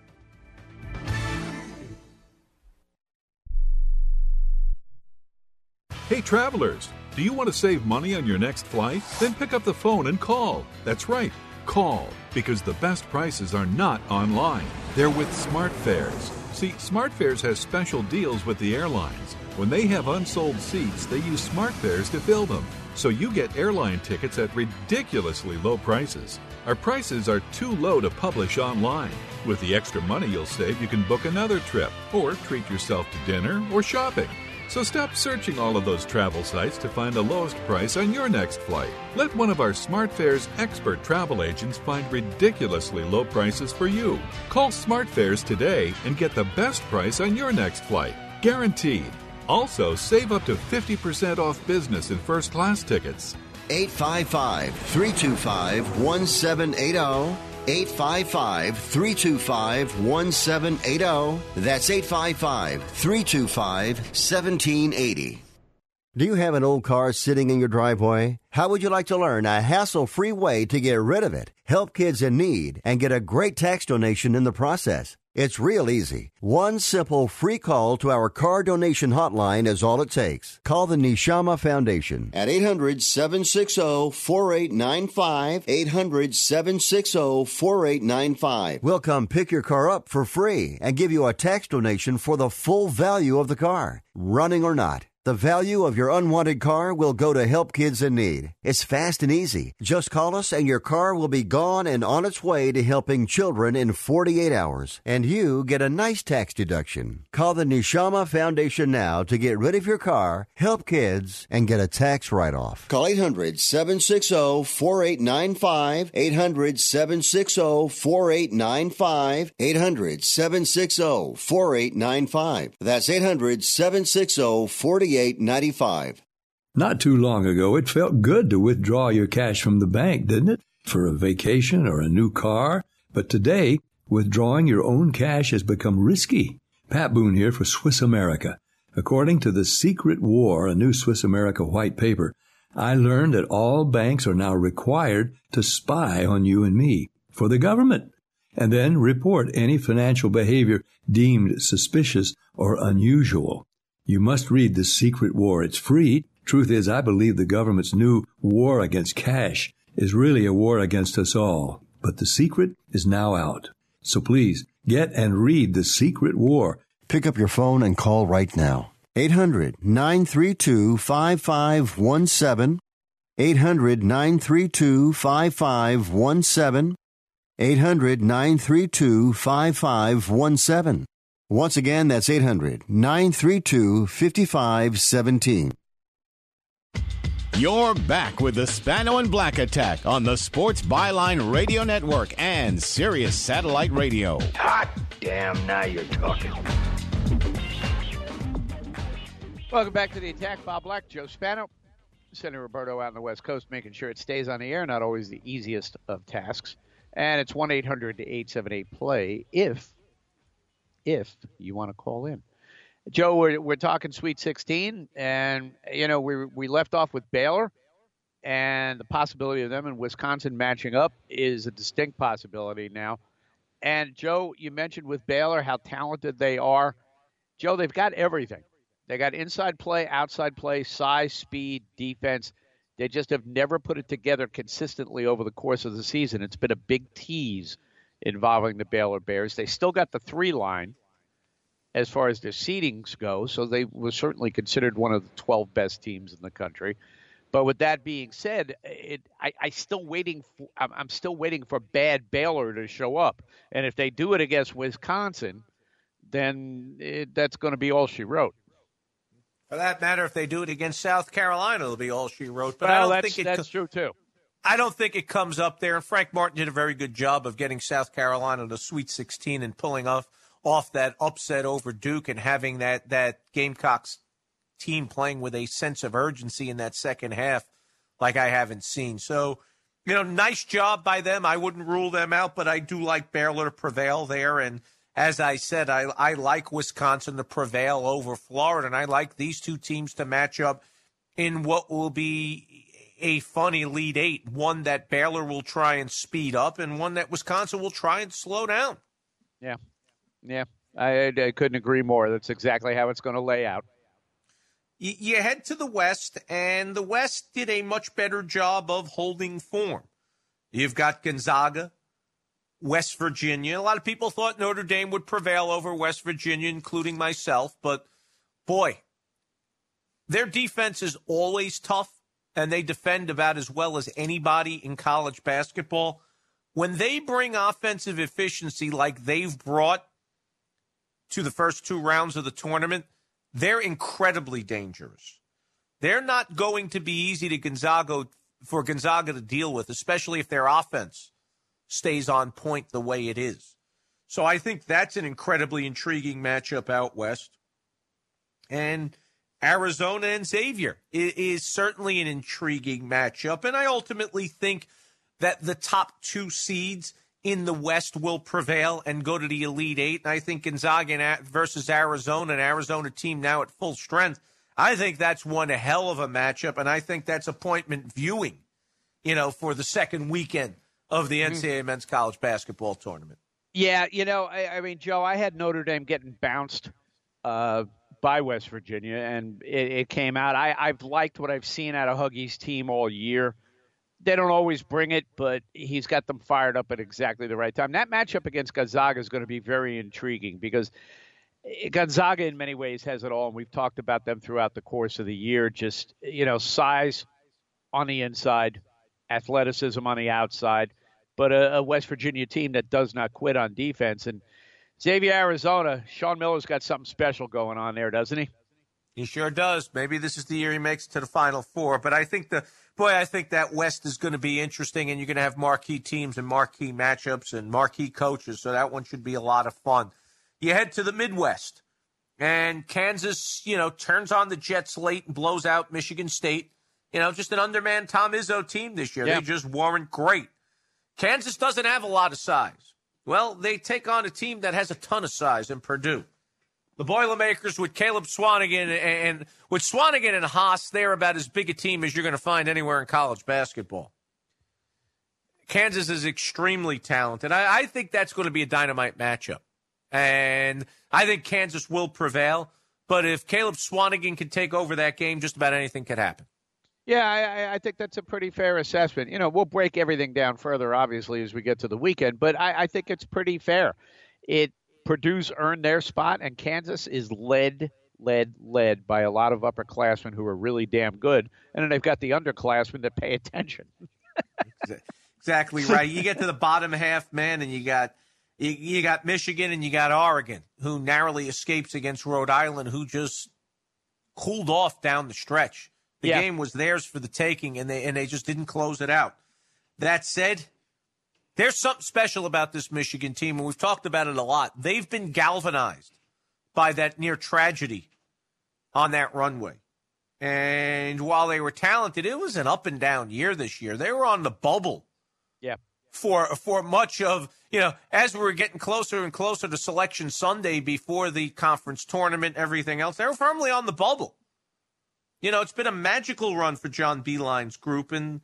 Hey, travelers, do you want to save money on your next flight? Then pick up the phone and call. That's right, call, because the best prices are not online. They're with SmartFares. See, SmartFares has special deals with the airlines. When they have unsold seats, they use SmartFares to fill them. So you get airline tickets at ridiculously low prices. Our prices are too low to publish online. With the extra money you'll save, you can book another trip or treat yourself to dinner or shopping. So stop searching all of those travel sites to find the lowest price on your next flight. Let one of our SmartFares expert travel agents find ridiculously low prices for you. Call SmartFares today and get the best price on your next flight. Guaranteed. Also, save up to fifty percent off business and first class tickets. eight five five, three two five, one seven eight zero. eight five five, three two five, one seven eight zero. That's eight five five, three two five, one seven eight zero. Do you have an old car sitting in your driveway? How would you like to learn a hassle-free way to get rid of it, help kids in need, and get a great tax donation in the process? It's real easy. One simple free call to our car donation hotline is all it takes. Call the Neshama Foundation at eight hundred, seven six zero, four eight nine five, eight hundred, seven six zero, four eight nine five. We'll come pick your car up for free and give you a tax donation for the full value of the car, running or not. The value of your unwanted car will go to help kids in need. It's fast and easy. Just call us and your car will be gone and on its way to helping children in forty-eight hours. And you get a nice tax deduction. Call the Neshama Foundation now to get rid of your car, help kids, and get a tax write-off. Call eight hundred, seven six zero, four eight nine five, eight hundred, seven six zero, four eight nine five, eight hundred, seven six zero, four eight nine five. That's eight hundred, seven six zero, four eight nine five. Not too long ago, it felt good to withdraw your cash from the bank, didn't it? For a vacation or a new car. But today, withdrawing your own cash has become risky. Pat Boone here for Swiss America. According to The Secret War, a new Swiss America white paper, I learned that all banks are now required to spy on you and me for the government, and then report any financial behavior deemed suspicious or unusual. You must read The Secret War. It's free. Truth is, I believe the government's new war against cash is really a war against us all. But the secret is now out. So please, get and read The Secret War. Pick up your phone and call right now. eight hundred, nine three two, five five one seven. eight hundred, nine three two, five five one seven. eight hundred, nine three two, five five one seven. Once again, that's eight hundred, nine three two, five five one seven. You're back with the Spano and Black Attack on the Sports Byline Radio Network and Sirius Satellite Radio. Hot damn, now you're talking. Welcome back to the Attack. Bob Black, Joe Spano, Senator Roberto out on the West Coast, making sure it stays on the air. Not always the easiest of tasks. And it's one eight hundred, eight seven eight, play if, if you want to call in. Joe, we're, we're talking Sweet sixteen, and, you know, we we left off with Baylor, and the possibility of them and Wisconsin matching up is a distinct possibility now. And, Joe, you mentioned with Baylor how talented they are. Joe, they've got everything. They got inside play, outside play, size, speed, defense. They just have never put it together consistently over the course of the season. It's been a big tease involving the Baylor Bears. They still got the three line as far as their seedings go, so they were certainly considered one of the twelve best teams in the country. But with that being said, it, I, I still waiting for, I'm, I'm still waiting for bad Baylor to show up. And if they do it against Wisconsin, then it, that's going to be all she wrote. For that matter, if they do it against South Carolina, it'll be all she wrote. But well, I don't that's, think it that's co- true, too. I don't think it comes up there. And Frank Martin did a very good job of getting South Carolina to Sweet sixteen and pulling off off that upset over Duke and having that, that Gamecocks team playing with a sense of urgency in that second half like I haven't seen. So, you know, nice job by them. I wouldn't rule them out, but I do like Baylor to prevail there. And as I said, I, I like Wisconsin to prevail over Florida, and I like these two teams to match up in what will be a fun Elite Eight, one that Baylor will try and speed up and one that Wisconsin will try and slow down. Yeah. Yeah, I, I couldn't agree more. That's exactly how it's going to lay out. You, you head to the West, and the West did a much better job of holding form. You've got Gonzaga, West Virginia. A lot of people thought Notre Dame would prevail over West Virginia, including myself. But, boy, their defense is always tough, and they defend about as well as anybody in college basketball. When they bring offensive efficiency like they've brought to the first two rounds of the tournament, they're incredibly dangerous. They're not going to be easy to Gonzaga for Gonzaga to deal with, especially if their offense stays on point the way it is. So I think that's an incredibly intriguing matchup out west. And Arizona and Xavier is certainly an intriguing matchup. And I ultimately think that the top two seeds in the West will prevail and go to the Elite Eight. And I think Gonzaga versus Arizona, an Arizona team now at full strength, I think that's one hell of a matchup, and I think that's appointment viewing, you know, for the second weekend of the N C double A Men's College Basketball Tournament. Yeah, you know, I, I mean, Joe, I had Notre Dame getting bounced uh, by West Virginia, and it, it came out. I, I've liked what I've seen out of Huggy's team all year. They don't always bring it, but he's got them fired up at exactly the right time. That matchup against Gonzaga is going to be very intriguing because Gonzaga in many ways has it all, and we've talked about them throughout the course of the year. Just, you know, size on the inside, athleticism on the outside, but a, a West Virginia team that does not quit on defense. And Xavier, Arizona, Sean Miller's got something special going on there, doesn't he? He sure does. Maybe this is the year he makes it to the Final Four. But I think the boy, I think that West is going to be interesting, and you're going to have marquee teams and marquee matchups and marquee coaches. So that one should be a lot of fun. You head to the Midwest, and Kansas, you know, turns on the Jets late and blows out Michigan State. You know, just an undermanned Tom Izzo team this year. Yeah. They just weren't great. Kansas doesn't have a lot of size. Well, they take on a team that has a ton of size in Purdue. The Boilermakers with Caleb Swanigan and, and with Swanigan and Haas, they're about as big a team as you're going to find anywhere in college basketball. Kansas is extremely talented. I, I think that's going to be a dynamite matchup. And I think Kansas will prevail. But if Caleb Swanigan can take over that game, just about anything could happen. Yeah, I, I think that's a pretty fair assessment. You know, we'll break everything down further, obviously, as we get to the weekend, but I, I think it's pretty fair. It Purdue's earned their spot, and Kansas is led, led, led by a lot of upperclassmen who are really damn good, and then they've got the underclassmen that pay attention. Exactly right. You get to the bottom half, man, and you got you, you got Michigan and you got Oregon, who narrowly escapes against Rhode Island, who just cooled off down the stretch. The yeah. game was theirs for the taking, and they and they just didn't close it out. That said, there's something special about this Michigan team, and we've talked about it a lot. They've been galvanized by that near tragedy on that runway. And while they were talented, it was an up and down year this year. They were on the bubble. Yeah. For for much of, you know, as we were getting closer and closer to Selection Sunday before the conference tournament, everything else, they were firmly on the bubble. You know, it's been a magical run for John Beilein's group. And,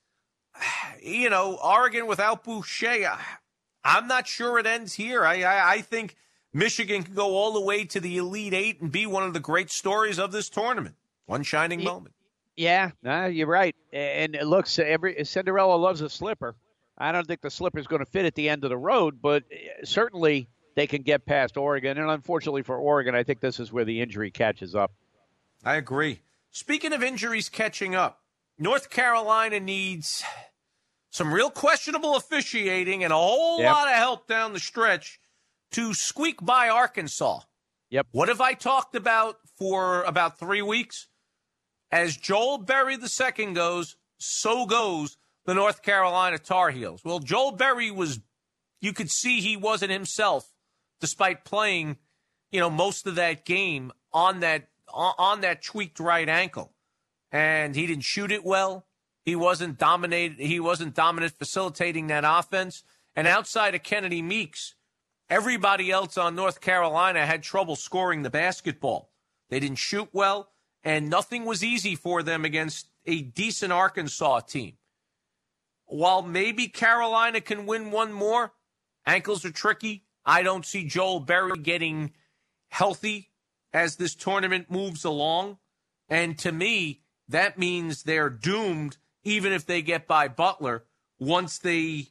you know, Oregon without Boucher, I, I'm not sure it ends here. I, I, I think Michigan can go all the way to the Elite Eight and be one of the great stories of this tournament. One shining moment. Yeah, no, you're right. And look, every Cinderella loves a slipper. I don't think the slipper is going to fit at the end of the road, but certainly they can get past Oregon. And unfortunately for Oregon, I think this is where the injury catches up. I agree. Speaking of injuries catching up, North Carolina needs some real questionable officiating and a whole yep. lot of help down the stretch to squeak by Arkansas. Yep. What have I talked about for about three weeks? As Joel Berry the second goes, so goes the North Carolina Tar Heels. Well, Joel Berry was, you could see he wasn't himself, despite playing, you know, most of that game on that on that tweaked right ankle. And he didn't shoot it well. He wasn't dominated. He wasn't dominant facilitating that offense. And outside of Kennedy Meeks, everybody else on North Carolina had trouble scoring the basketball. They didn't shoot well, and nothing was easy for them against a decent Arkansas team. While maybe Carolina can win one more, ankles are tricky. I don't see Joel Berry getting healthy as this tournament moves along. And to me, that means they're doomed, even if they get by Butler, once they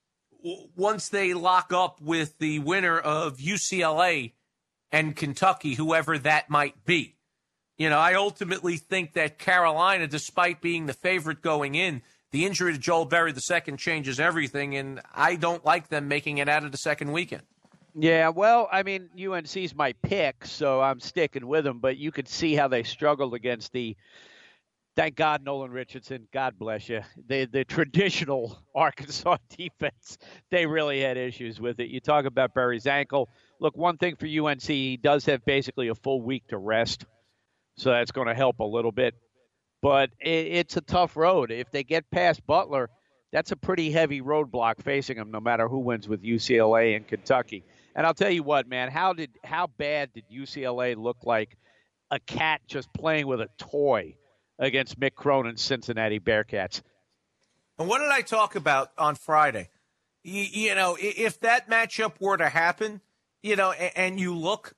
once they lock up with the winner of U C L A and Kentucky, whoever that might be. You know, I ultimately think that Carolina, despite being the favorite going in, the injury to Joel Berry the second changes everything, and I don't like them making it out of the second weekend. Yeah, well, I mean, U N C's my pick, so I'm sticking with them, but you could see how they struggled against the, thank God, Nolan Richardson, God bless you, the, the traditional Arkansas defense. They really had issues with it. You talk about Berry's ankle. Look, one thing for U N C, he does have basically a full week to rest, so that's going to help a little bit. But it, it's a tough road. If they get past Butler, that's a pretty heavy roadblock facing them, no matter who wins with U C L A and Kentucky. And I'll tell you what, man, how did how bad did U C L A look like a cat just playing with a toy against Mick Cronin's Cincinnati Bearcats? And what did I talk about on Friday? You, you know, if that matchup were to happen, you know, and, and you look,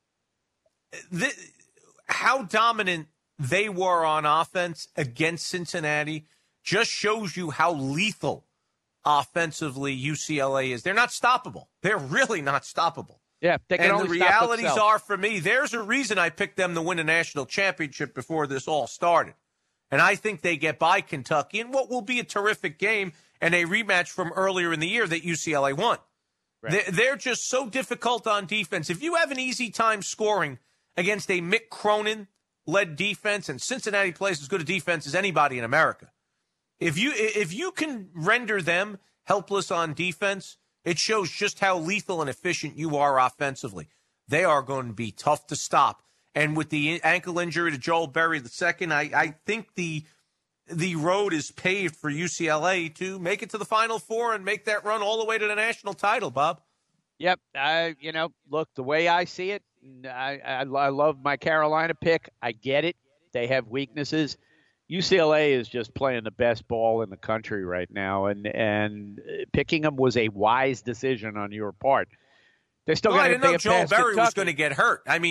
the, how dominant they were on offense against Cincinnati just shows you how lethal offensively U C L A is. They're not stoppable. They're really not stoppable. Yeah, they can and only the stop realities themselves. are, for me, there's a reason I picked them to win a national championship before this all started. And I think they get by Kentucky in what will be a terrific game and a rematch from earlier in the year that U C L A won. Right. They're just so difficult on defense. If you have an easy time scoring against a Mick Cronin-led defense, and Cincinnati plays as good a defense as anybody in America, If you if you can render them helpless on defense, it shows just how lethal and efficient you are offensively. They are going to be tough to stop. And with the ankle injury to Joel Berry the second, I, I think the the road is paved for U C L A to make it to the Final Four and make that run all the way to the national title, Bob. Yep. I, you know, look, the way I see it, I, I, I love my Carolina pick. I get it. They have weaknesses. U C L A is just playing the best ball in the country right now, and and picking them was a wise decision on your part. They still well, got I didn't know Joel Berry was going to get hurt. I mean,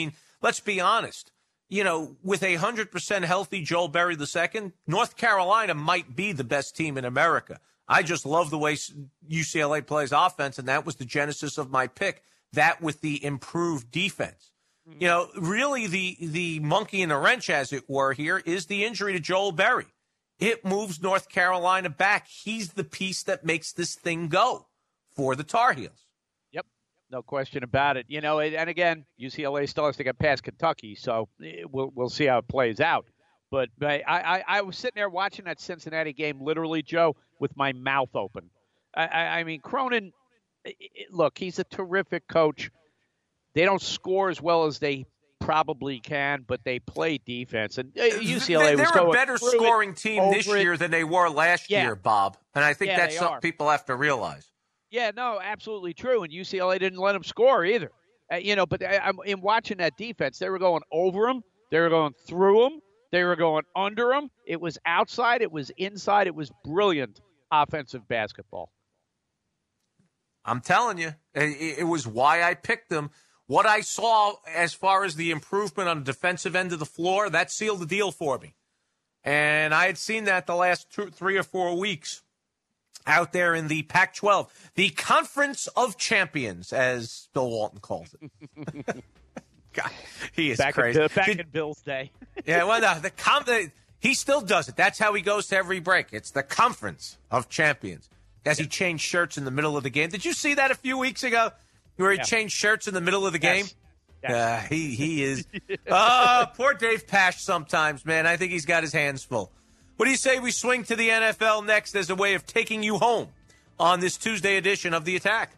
let's be honest. You know, with a one hundred percent healthy Joel Berry the second, North Carolina might be the best team in America. I just love the way U C L A plays offense, and that was the genesis of my pick, that with the improved defense. Mm-hmm. You know, really the, the monkey in the wrench, as it were, here is the injury to Joel Berry. It moves North Carolina back. He's the piece that makes this thing go for the Tar Heels. No question about it. You know, and again, U C L A still has to get past Kentucky, so we'll we'll see how it plays out. But, but I, I, I was sitting there watching that Cincinnati game, literally, Joe, with my mouth open. I, I, I mean, Cronin, look, he's a terrific coach. They don't score as well as they probably can, but they play defense. And U C L A they, was they're going a better scoring team this year it. than they were last yeah. year, Bob. And I think yeah, that's something are. people have to realize. Yeah, no, absolutely true. And U C L A didn't let them score either. Uh, you know, but I, I'm in watching that defense, they were going over them, they were going through them, they were going under them. It was outside, it was inside, it was brilliant offensive basketball. I'm telling you, it, it was why I picked them. What I saw as far as the improvement on the defensive end of the floor, that sealed the deal for me. And I had seen that the last two, three or four weeks. Out there in the Pac twelve, the Conference of Champions, as Bill Walton calls it. God, he is back crazy. In, back Did, in Bill's day. yeah, well, no, the, com- the he still does it. That's how he goes to every break. It's the Conference of Champions. As he changed shirts in the middle of the game. Did you see that a few weeks ago, where he yeah. changed shirts in the middle of the game? Yes. Yes. Uh, he he is. Oh, poor Dave Pasch. Sometimes, man, I think he's got his hands full. What do you say we swing to the N F L next as a way of taking you home on this Tuesday edition of The Attack?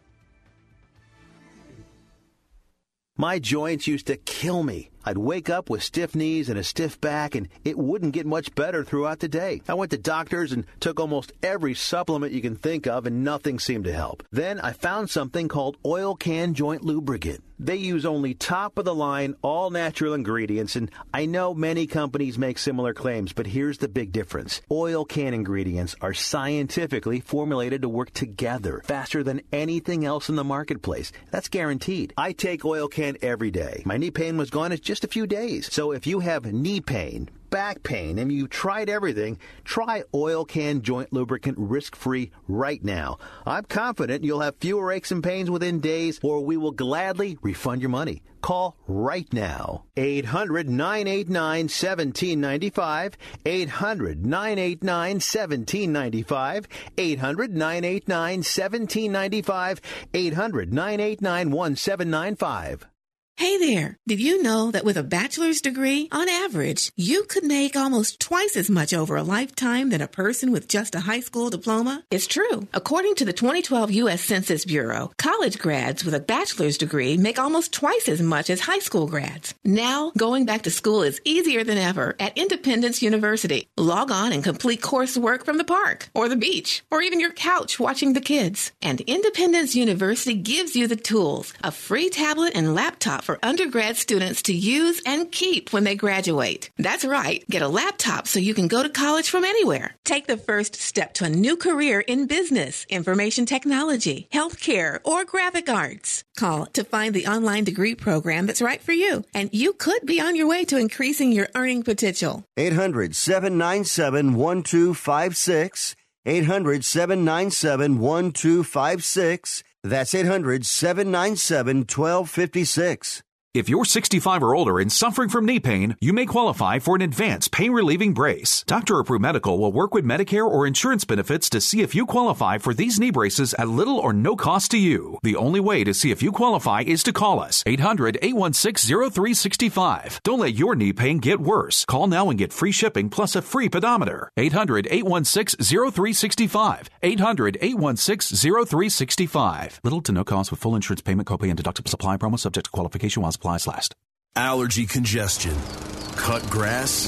My joints used to kill me. I'd wake up with stiff knees and a stiff back, and it wouldn't get much better throughout the day. I went to doctors and took almost every supplement you can think of, and nothing seemed to help. Then I found something called Oil Can Joint Lubricant. They use only top-of-the-line, all-natural ingredients, and I know many companies make similar claims, but here's the big difference. Oil Can ingredients are scientifically formulated to work together faster than anything else in the marketplace. That's guaranteed. I take Oil Can every day. My knee pain was gone in just a few days. So if you have knee pain, back pain, and you tried everything, try Oil Can Joint Lubricant risk-free right now. I'm confident you'll have fewer aches and pains within days, or we will gladly refund your money. Call right now. eight hundred, nine eight nine, one seven nine five. eight hundred, nine eight nine, one seven nine five. eight hundred, nine eight nine, one seven nine five. eight hundred, nine eight nine, one seven nine five. Hey there! Did you know that with a bachelor's degree, on average, you could make almost twice as much over a lifetime than a person with just a high school diploma? It's true. According to the twenty twelve U S Census Bureau, college grads with a bachelor's degree make almost twice as much as high school grads. Now, going back to school is easier than ever at Independence University. Log on and complete coursework from the park, or the beach, or even your couch watching the kids. And Independence University gives you the tools, a free tablet and laptop for undergrad students to use and keep when they graduate. That's right. Get a laptop so you can go to college from anywhere. Take the first step to a new career in business, information technology, healthcare, or graphic arts. Call to find the online degree program that's right for you, and you could be on your way to increasing your earning potential. eight hundred, seven nine seven, one two five six. eight hundred, seven nine seven, one two five six. That's eight hundred, seven nine seven, one two five six. If you're sixty-five or older and suffering from knee pain, you may qualify for an advanced pain-relieving brace. Doctor Approved Medical will work with Medicare or insurance benefits to see if you qualify for these knee braces at little or no cost to you. The only way to see if you qualify is to call us, eight hundred, eight one six, zero three six five. Don't let your knee pain get worse. Call now and get free shipping plus a free pedometer. eight hundred, eight one six, zero three six five. eight hundred, eight one six, zero three six five. Little to no cost with full insurance payment, copay, and deductible supply promo subject to qualification while supplies last. Allergy congestion, cut grass,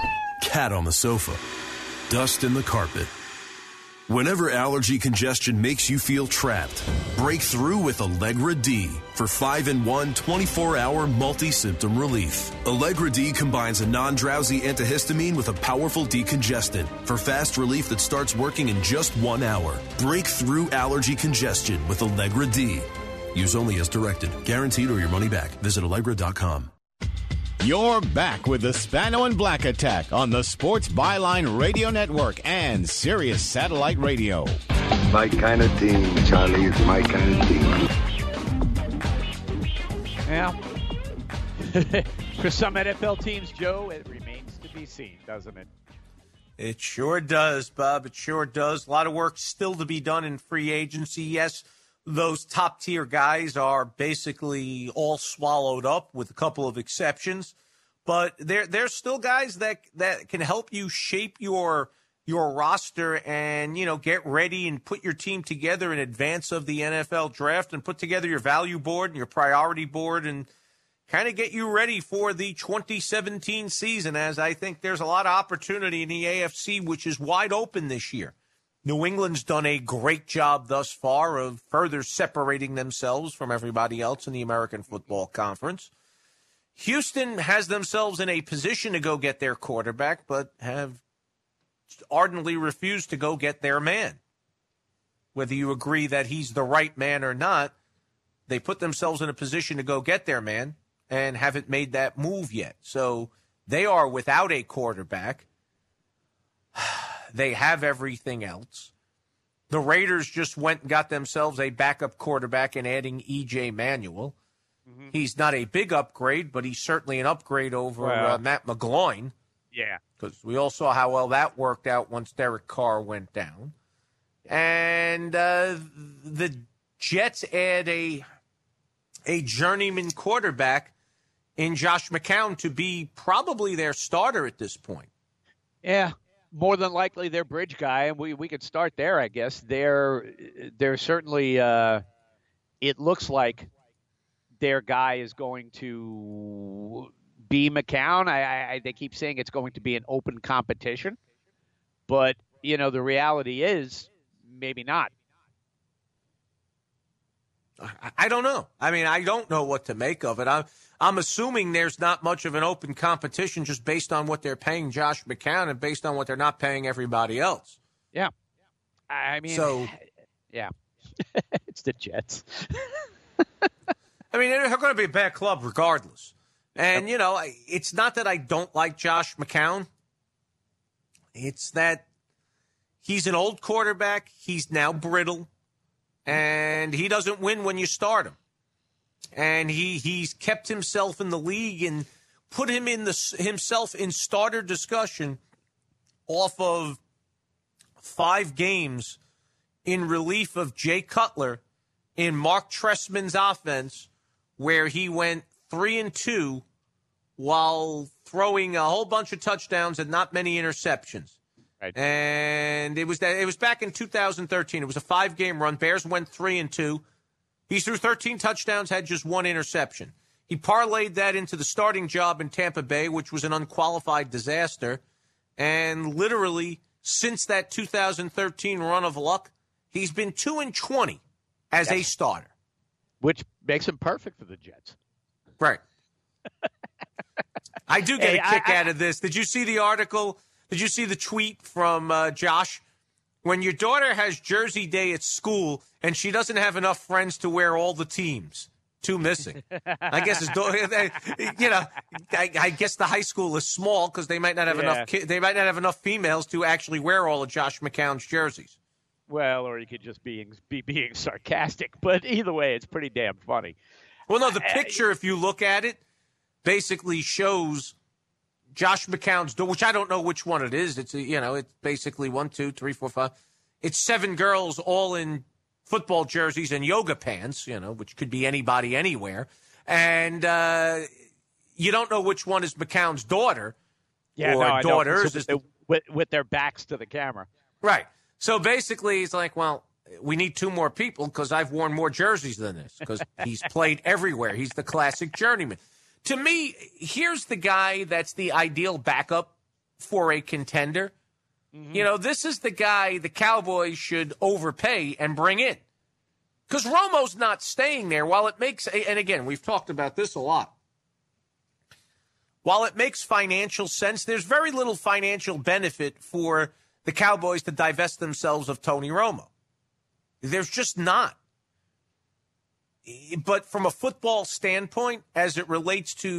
cat on the sofa, dust in the carpet. Whenever allergy congestion makes you feel trapped, break through with Allegra D for five in one twenty-four hour multi-symptom relief. Allegra D combines a non-drowsy antihistamine with a powerful decongestant for fast relief that starts working in just one hour. Break through allergy congestion with Allegra D. Use only as directed. Guaranteed or your money back. Visit Allegra dot com. You're back with the Spano and Black Attack on the Sports Byline Radio Network and Sirius Satellite Radio. My kind of team, Charlie. It's my kind of team. Yeah. For some N F L teams, Joe, it remains to be seen, doesn't it? It sure does, Bob. It sure does. A lot of work still to be done in free agency. Yes, those top-tier guys are basically all swallowed up with a couple of exceptions. But there, there's still guys that that can help you shape your your roster and, you know, get ready and put your team together in advance of the N F L draft and put together your value board and your priority board and kind of get you ready for the twenty seventeen season, as I think there's a lot of opportunity in the A F C, which is wide open this year. New England's done a great job thus far of further separating themselves from everybody else in the American Football Conference. Houston has themselves in a position to go get their quarterback, but have ardently refused to go get their man. Whether you agree that he's the right man or not, they put themselves in a position to go get their man and haven't made that move yet. So they are without a quarterback. They have everything else. The Raiders just went and got themselves a backup quarterback in adding E J Manuel. Mm-hmm. He's not a big upgrade, but he's certainly an upgrade over well, uh, Matt McGloin. Yeah. Because we all saw how well that worked out once Derek Carr went down. And uh, the Jets add a, a journeyman quarterback in Josh McCown to be probably their starter at this point. Yeah. More than likely their bridge guy, and we, we could start there, I guess. They're, they're certainly, uh, it looks like their guy is going to be McCown. I, I, they keep saying it's going to be an open competition. But, you know, the reality is maybe not. I, I don't know. I mean, I don't know what to make of it. I'm, I'm assuming there's not much of an open competition just based on what they're paying Josh McCown and based on what they're not paying everybody else. Yeah. I mean, so, yeah, it's the Jets. I mean, they're going to be a bad club regardless. And, you know, it's not that I don't like Josh McCown. It's that he's an old quarterback. He's now brittle. And he doesn't win when you start him. And he, he's kept himself in the league and put him in the himself in starter discussion off of five games in relief of Jay Cutler in Mark Trestman's offense, where he went three and two while throwing a whole bunch of touchdowns and not many interceptions. Right. And it was that it was back in two thousand thirteen. It was a five-game run. Bears went three and two. He threw thirteen touchdowns, had just one interception. He parlayed that into the starting job in Tampa Bay, which was an unqualified disaster. And literally, since that two thousand thirteen run of luck, he's been two and twenty as yes. a starter. Which makes him perfect for the Jets. Right. I do get hey, a kick I, I, out of this. Did you see the article? Did you see the tweet from uh, Josh? When your daughter has Jersey Day at school and she doesn't have enough friends to wear all the teams, two missing. I guess his daughter, you know, I, I guess the high school is small because they might not have yeah. enough. Ki- they might not have enough females to actually wear all of Josh McCown's jerseys. Well, or you could just be be being sarcastic, but either way, it's pretty damn funny. Well, no, the picture, if you look at it, basically shows Josh McCown's door, which I don't know which one it is. It's, you know, it's basically one, two, three, four, five. It's seven girls all in football jerseys and yoga pants, you know, which could be anybody anywhere. And uh, you don't know which one is McCown's daughter yeah, or no, I daughters. So with, with their backs to the camera. Right. So basically he's like, well, we need two more people because I've worn more jerseys than this because he's played everywhere. He's the classic journeyman. To me, here's the guy that's the ideal backup for a contender. Mm-hmm. You know, this is the guy the Cowboys should overpay and bring in. Because Romo's not staying there. While it makes, and again, we've talked about this a lot. While it makes financial sense, there's very little financial benefit for the Cowboys to divest themselves of Tony Romo. There's just not. But from a football standpoint, as it relates to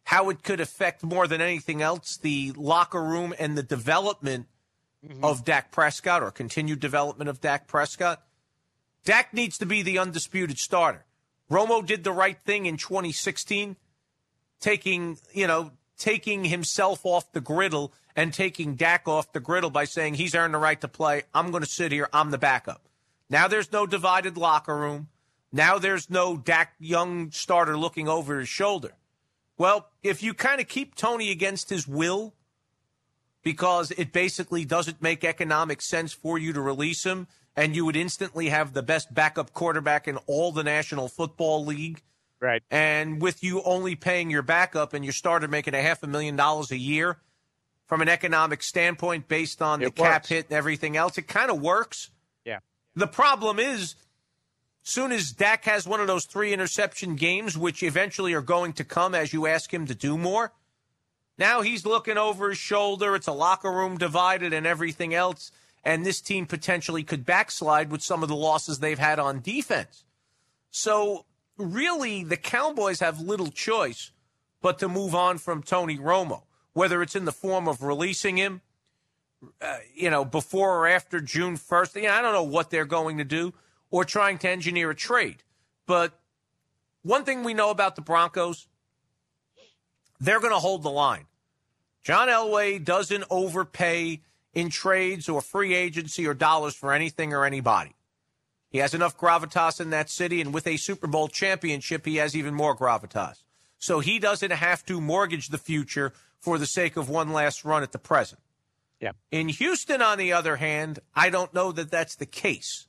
how it could affect more than anything else the locker room and the development mm-hmm. of Dak Prescott or continued development of Dak Prescott. Dak needs to be the undisputed starter. Romo did the right thing in twenty sixteen, taking, you know, taking himself off the griddle and taking Dak off the griddle by saying he's earned the right to play. I'm going to sit here. I'm the backup. Now there's no divided locker room. Now there's no Dak young starter looking over his shoulder. Well, if you kind of keep Tony against his will because it basically doesn't make economic sense for you to release him, and you would instantly have the best backup quarterback in all the National Football League. Right. And with you only paying your backup and your starter making a half a million dollars a year from an economic standpoint based on the cap hit and everything else, it kind of works. Yeah. The problem is, soon as Dak has one of those three interception games, which eventually are going to come as you ask him to do more, now he's looking over his shoulder. It's a locker room divided and everything else. And this team potentially could backslide with some of the losses they've had on defense. So really, the Cowboys have little choice but to move on from Tony Romo, whether it's in the form of releasing him, uh, you know, before or after June first. You know, I don't know what they're going to do, or trying to engineer a trade. But one thing we know about the Broncos, they're going to hold the line. John Elway doesn't overpay in trades or free agency or dollars for anything or anybody. He has enough gravitas in that city, and with a Super Bowl championship, he has even more gravitas. So he doesn't have to mortgage the future for the sake of one last run at the present. Yeah. In Houston, on the other hand, I don't know that that's the case.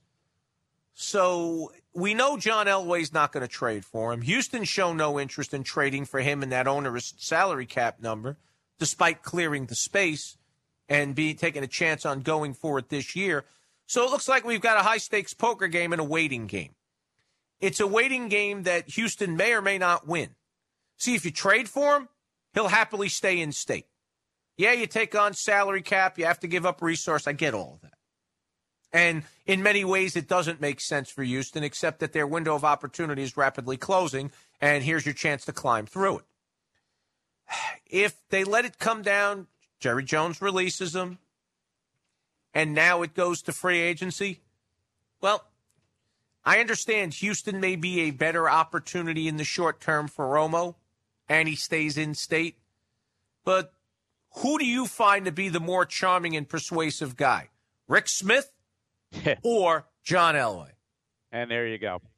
So we know John Elway's not going to trade for him. Houston's shown no interest in trading for him in that onerous salary cap number, despite clearing the space and be taking a chance on going for it this year. So it looks like we've got a high-stakes poker game and a waiting game. It's a waiting game that Houston may or may not win. See, if you trade for him, he'll happily stay in state. Yeah, you take on salary cap, you have to give up resource. I get all of that. And in many ways, it doesn't make sense for Houston, except that their window of opportunity is rapidly closing, and here's your chance to climb through it. If they let it come down, Jerry Jones releases him, and now it goes to free agency. Well, I understand Houston may be a better opportunity in the short term for Romo, and he stays in state. But who do you find to be the more charming and persuasive guy? Rick Smith or John Elway? And there you go.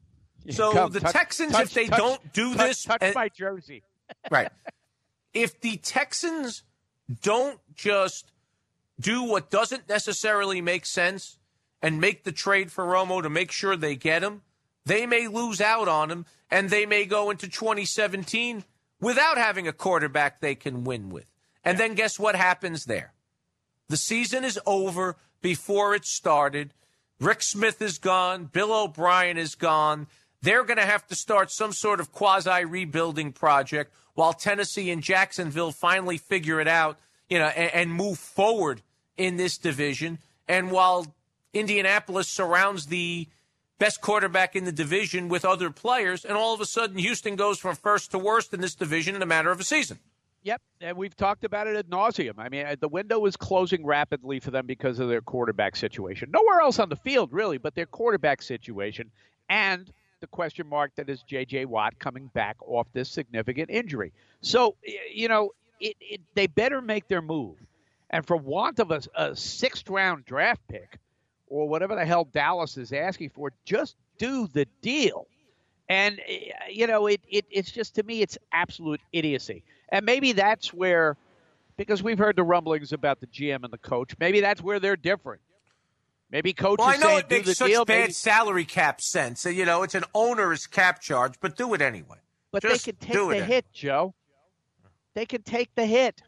So Come, the touch, Texans, touch, if they touch, don't do touch, this... Touch and, my jersey. Right. If the Texans don't just do what doesn't necessarily make sense and make the trade for Romo to make sure they get him, they may lose out on him, and they may go into twenty seventeen without having a quarterback they can win with. And then guess what happens there? The season is over before it started. Rick Smith is gone. Bill O'Brien is gone. They're going to have to start some sort of quasi-rebuilding project while Tennessee and Jacksonville finally figure it out, you know, and, and move forward in this division. And while Indianapolis surrounds the best quarterback in the division with other players, and all of a sudden Houston goes from first to worst in this division in a matter of a season. Yep, and we've talked about it ad nauseum. I mean, the window is closing rapidly for them because of their quarterback situation. Nowhere else on the field, really, but their quarterback situation and the question mark that is J J. Watt coming back off this significant injury. So, you know, it, it, they better make their move. And for want of a, a sixth-round draft pick or whatever the hell Dallas is asking for, just do the deal. And, you know, it, it it's just, to me, it's absolute idiocy. And maybe that's where, because we've heard the rumblings about the G M and the coach, maybe that's where they're different. Maybe coach well, is I know saying, it do makes the such deal. bad maybe, salary cap sense. You know, it's an onerous cap charge, but do it anyway. But Just they can take do the it hit, Joe. They can take the hit.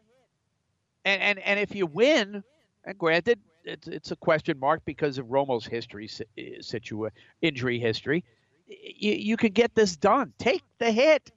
And and, and if you win, and granted, it's, it's a question mark because of Romo's history, situa- injury history, you, you could get this done. Take the hit.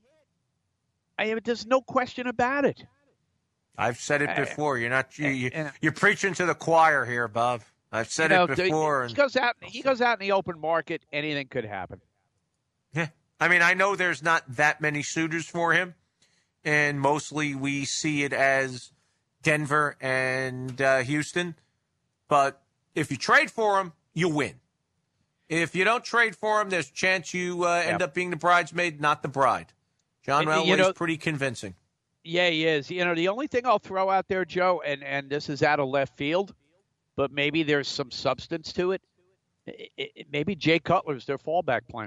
I mean, there's no question about it. I've said it before. You're not you, you, you're preaching to the choir here, Bob. I've said you know, it before. He goes out. He goes out in the open market. Anything could happen. Yeah, I mean, I know there's not that many suitors for him, and mostly we see it as Denver and uh, Houston. But if you trade for him, you win. If you don't trade for him, there's a chance you uh, end yep. up being the bridesmaid, not the bride. John Elway's you know, pretty convincing. Yeah, he is. You know, the only thing I'll throw out there, Joe, and, and this is out of left field, but maybe there's some substance to it. It, it maybe Jay Cutler's their fallback plan.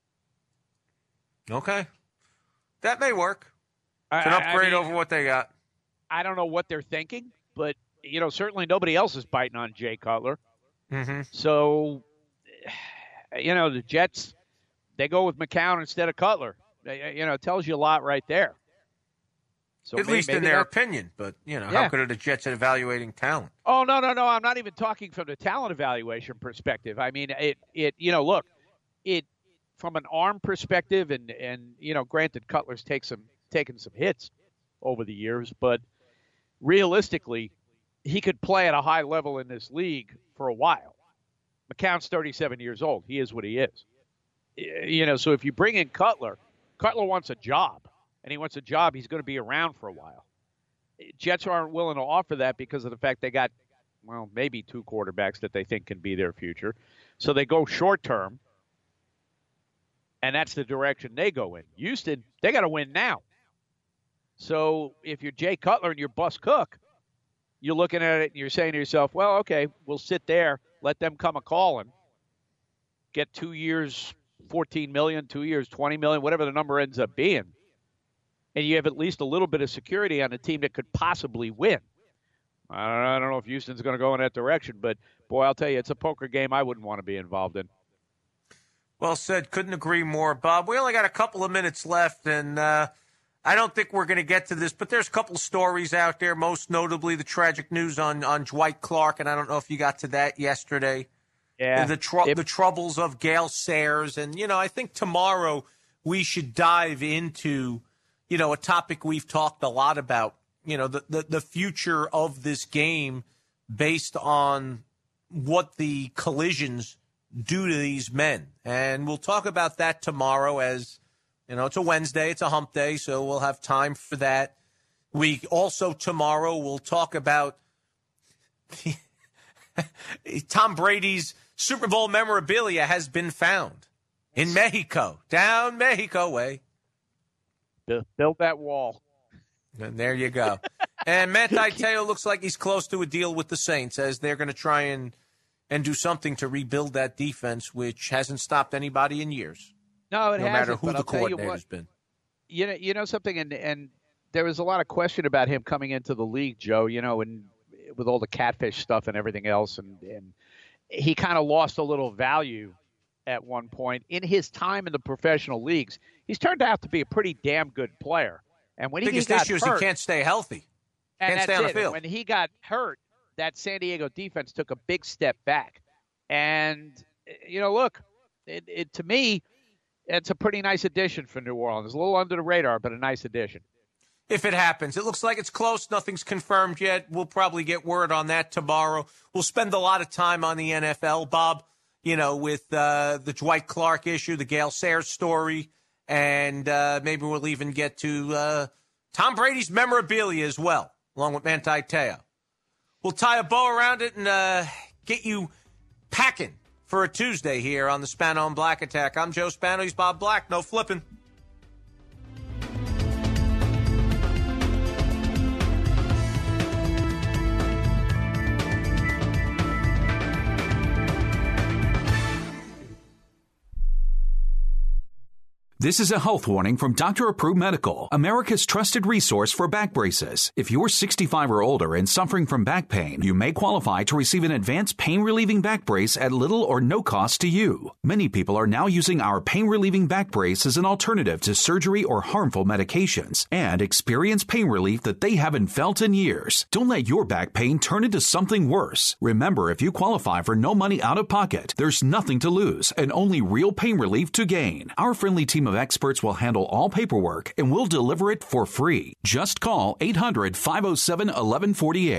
Okay. That may work. It's an upgrade I mean, over what they got. I don't know what they're thinking, but, you know, certainly nobody else is biting on Jay Cutler. Mm-hmm. So, you know, the Jets, they go with McCown instead of Cutler. You know, it tells you a lot right there. So At maybe, least in maybe their that, opinion. But, you know, yeah. how good are the Jets at evaluating talent? Oh, no, no, no. I'm not even talking from the talent evaluation perspective. I mean, it, it you know, look, it from an arm perspective, and, and you know, granted, Cutler's take some, taken some hits over the years, but realistically, he could play at a high level in this league for a while. McCown's thirty-seven years old. He is what he is. You know, so if you bring in Cutler, Cutler wants a job, and he wants a job he's going to be around for a while. Jets aren't willing to offer that because of the fact they got, well, maybe two quarterbacks that they think can be their future. So they go short term, and that's the direction they go in. Houston, they got to win now. So if you're Jay Cutler and you're Bus Cook, you're looking at it and you're saying to yourself, well, okay, we'll sit there, let them come a-calling, get two years, fourteen million dollars, two years, twenty million dollars, whatever the number ends up being, and you have at least a little bit of security on a team that could possibly win. I don't know, I don't know if Houston's going to go in that direction, but, boy, I'll tell you, it's a poker game I wouldn't want to be involved in. Well said. Couldn't agree more, Bob. We only got a couple of minutes left, and uh, I don't think we're going to get to this, but there's a couple of stories out there, most notably the tragic news on, on Dwight Clark, and I don't know if you got to that yesterday. Yeah. The, tr- it- the troubles of Gale Sayers. And, you know, I think tomorrow we should dive into, you know, a topic we've talked a lot about, you know, the, the, the future of this game based on what the collisions do to these men. And we'll talk about that tomorrow as, you know, it's a Wednesday, it's a hump day, so we'll have time for that. We also tomorrow will talk about Tom Brady's Super Bowl memorabilia has been found in Mexico, down Mexico way. Build that wall. And there you go. And Manti Te'o looks like he's close to a deal with the Saints as they're going to try and, and do something to rebuild that defense, which hasn't stopped anybody in years. No, it no hasn't. matter who but the I'll tell you coordinator's what, been. You know, you know something, and and there was a lot of question about him coming into the league, Joe. You know, and with all the catfish stuff and everything else, and and he kind of lost a little value at one point in his time in the professional leagues. He's turned out to be a pretty damn good player. And when biggest he got issue is hurt, he can't stay healthy. And can't stay that's on the it. field. When he got hurt, that San Diego defense took a big step back. And you know, look, it, it to me, it's a pretty nice addition for New Orleans. A little under the radar, but a nice addition. If it happens. It looks like it's close. Nothing's confirmed yet. We'll probably get word on that tomorrow. We'll spend a lot of time on the N F L, Bob, you know, with uh, the Dwight Clark issue, the Gale Sayers story, and uh, maybe we'll even get to uh, Tom Brady's memorabilia as well, along with Manti Te'o. We'll tie a bow around it and uh, get you packing for a Tuesday here on the Spano and Black Attack. I'm Joe Spano. He's Bob Black. No flipping. This is a health warning from Doctor Approved Medical, America's trusted resource for back braces. If you're sixty-five or older and suffering from back pain, you may qualify to receive an advanced pain-relieving back brace at little or no cost to you. Many people are now using our pain-relieving back brace as an alternative to surgery or harmful medications and experience pain relief that they haven't felt in years. Don't let your back pain turn into something worse. Remember, if you qualify for no money out of pocket, there's nothing to lose and only real pain relief to gain. Our friendly team of experts will handle all paperwork and will deliver it for free. Just call eight hundred, five oh seven, eleven forty-eight.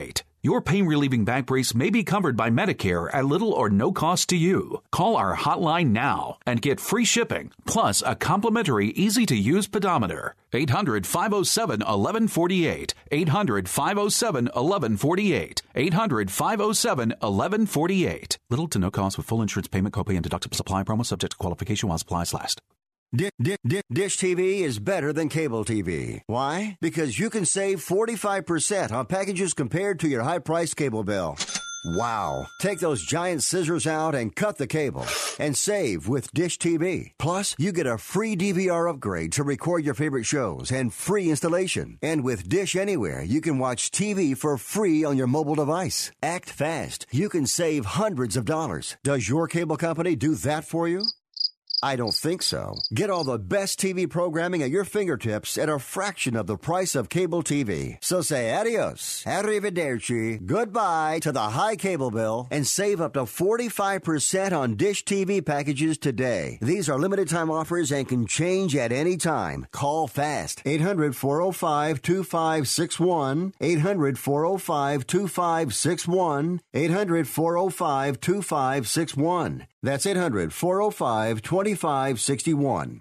Your pain-relieving back brace may be covered by Medicare at little or no cost to you. Call our hotline now and get free shipping, plus a complimentary, easy-to-use pedometer. eight hundred, five oh seven, eleven forty-eight. eight hundred, five oh seven, eleven forty-eight. eight hundred, five oh seven, eleven forty-eight. Little to no cost with full insurance payment, copay, and deductible supply promo subject to qualification while supplies last. Dish, dish, dish T V is better than cable T V. Why? Because you can save forty-five percent on packages compared to your high-priced cable bill. Wow. Take those giant scissors out and cut the cable and save with Dish T V. Plus, you get a free D V R upgrade to record your favorite shows and free installation. And with Dish Anywhere, you can watch T V for free on your mobile device. Act fast. You can save hundreds of dollars. Does your cable company do that for you? I don't think so. Get all the best T V programming at your fingertips at a fraction of the price of cable T V. So say adios, arrivederci, goodbye to the high cable bill and save up to forty-five percent on Dish T V packages today. These are limited time offers and can change at any time. Call fast. eight hundred, four oh five, two five six one. eight hundred, four oh five, two five six one. eight hundred, four oh five, two five six one. That's eight hundred, four oh five, two five six one.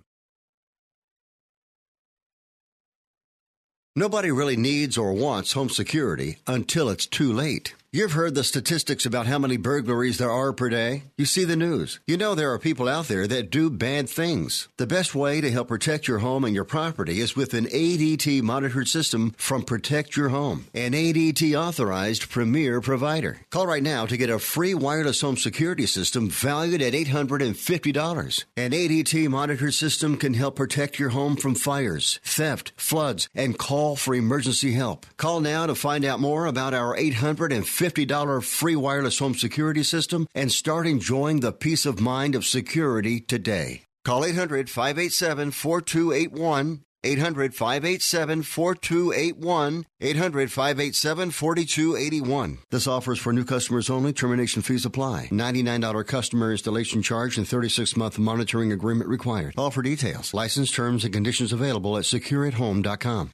Nobody really needs or wants home security until it's too late. You've heard the statistics about how many burglaries there are per day. You see the news. You know there are people out there that do bad things. The best way to help protect your home and your property is with an A D T monitored system from Protect Your Home, an A D T authorized premier provider. Call right now to get a free wireless home security system valued at eight hundred fifty dollars. An A D T monitored system can help protect your home from fires, theft, floods, and call for emergency help. Call now to find out more about our eight hundred fifty dollars free wireless home security system and start enjoying the peace of mind of security today. Call eight hundred, five eight seven, four two eight one, eight hundred, five eight seven, four two eight one, eight hundred, five eight seven, four two eight one. This offer is for new customers only. Termination fees apply. ninety-nine dollars customer installation charge and thirty-six month monitoring agreement required. All for details. License terms and conditions available at secure at home dot com.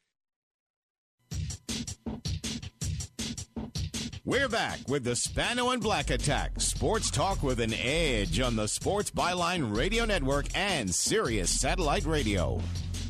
We're back with the Spano and Black Attack. Sports talk with an edge on the Sports Byline Radio Network and Sirius Satellite Radio.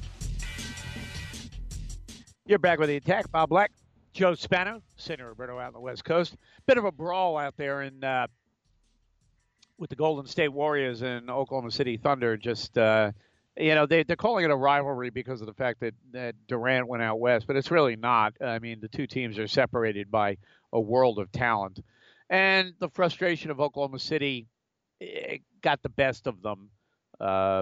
You're back with the Attack. Bob Black, Joe Spano, Senator Roberto out on the West Coast. Bit of a brawl out there in uh, with the Golden State Warriors and Oklahoma City Thunder. Just, uh, you know, they, they're calling it a rivalry because of the fact that, that Durant went out west, but it's really not. I mean, the two teams are separated by a world of talent. And the frustration of Oklahoma City got the best of them. Uh,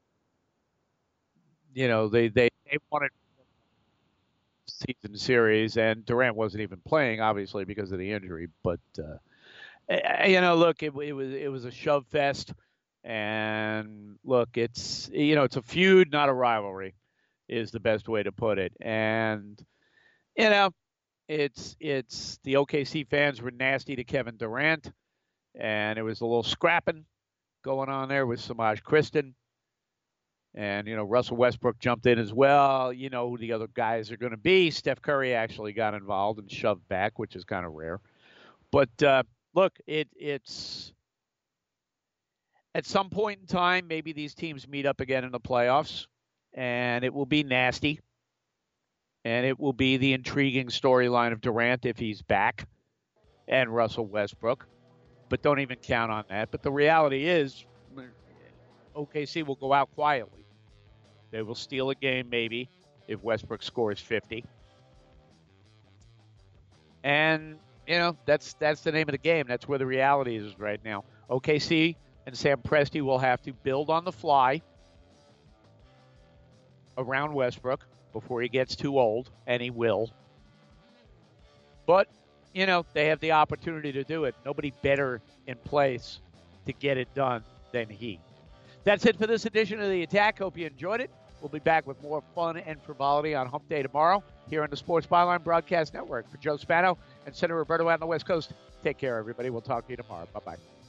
you know, they, they, they wanted season series, and Durant wasn't even playing, obviously, because of the injury. But, uh, you know, look, it, it was it was a shove fest. And, look, it's, you know, it's a feud, not a rivalry, is the best way to put it. And, you know, It's it's the O K C fans were nasty to Kevin Durant, and it was a little scrapping going on there with Samaj Kristen. And, you know, Russell Westbrook jumped in as well. You know who the other guys are going to be. Steph Curry actually got involved and shoved back, which is kind of rare. But, uh, look, it it's at some point in time, maybe these teams meet up again in the playoffs, and it will be nasty. And it will be the intriguing storyline of Durant if he's back and Russell Westbrook. But don't even count on that. But the reality is O K C will go out quietly. They will steal a game maybe if Westbrook scores fifty. And, you know, that's that's the name of the game. That's where the reality is right now. O K C and Sam Presti will have to build on the fly around Westbrook before he gets too old, and he will. But, you know, they have the opportunity to do it. Nobody better in place to get it done than he. That's it for this edition of The Attack. Hope you enjoyed it. We'll be back with more fun and frivolity on Hump Day tomorrow here on the Sports Byline Broadcast Network. For Joe Spano and Senator Roberto out on the West Coast, take care, everybody. We'll talk to you tomorrow. Bye-bye.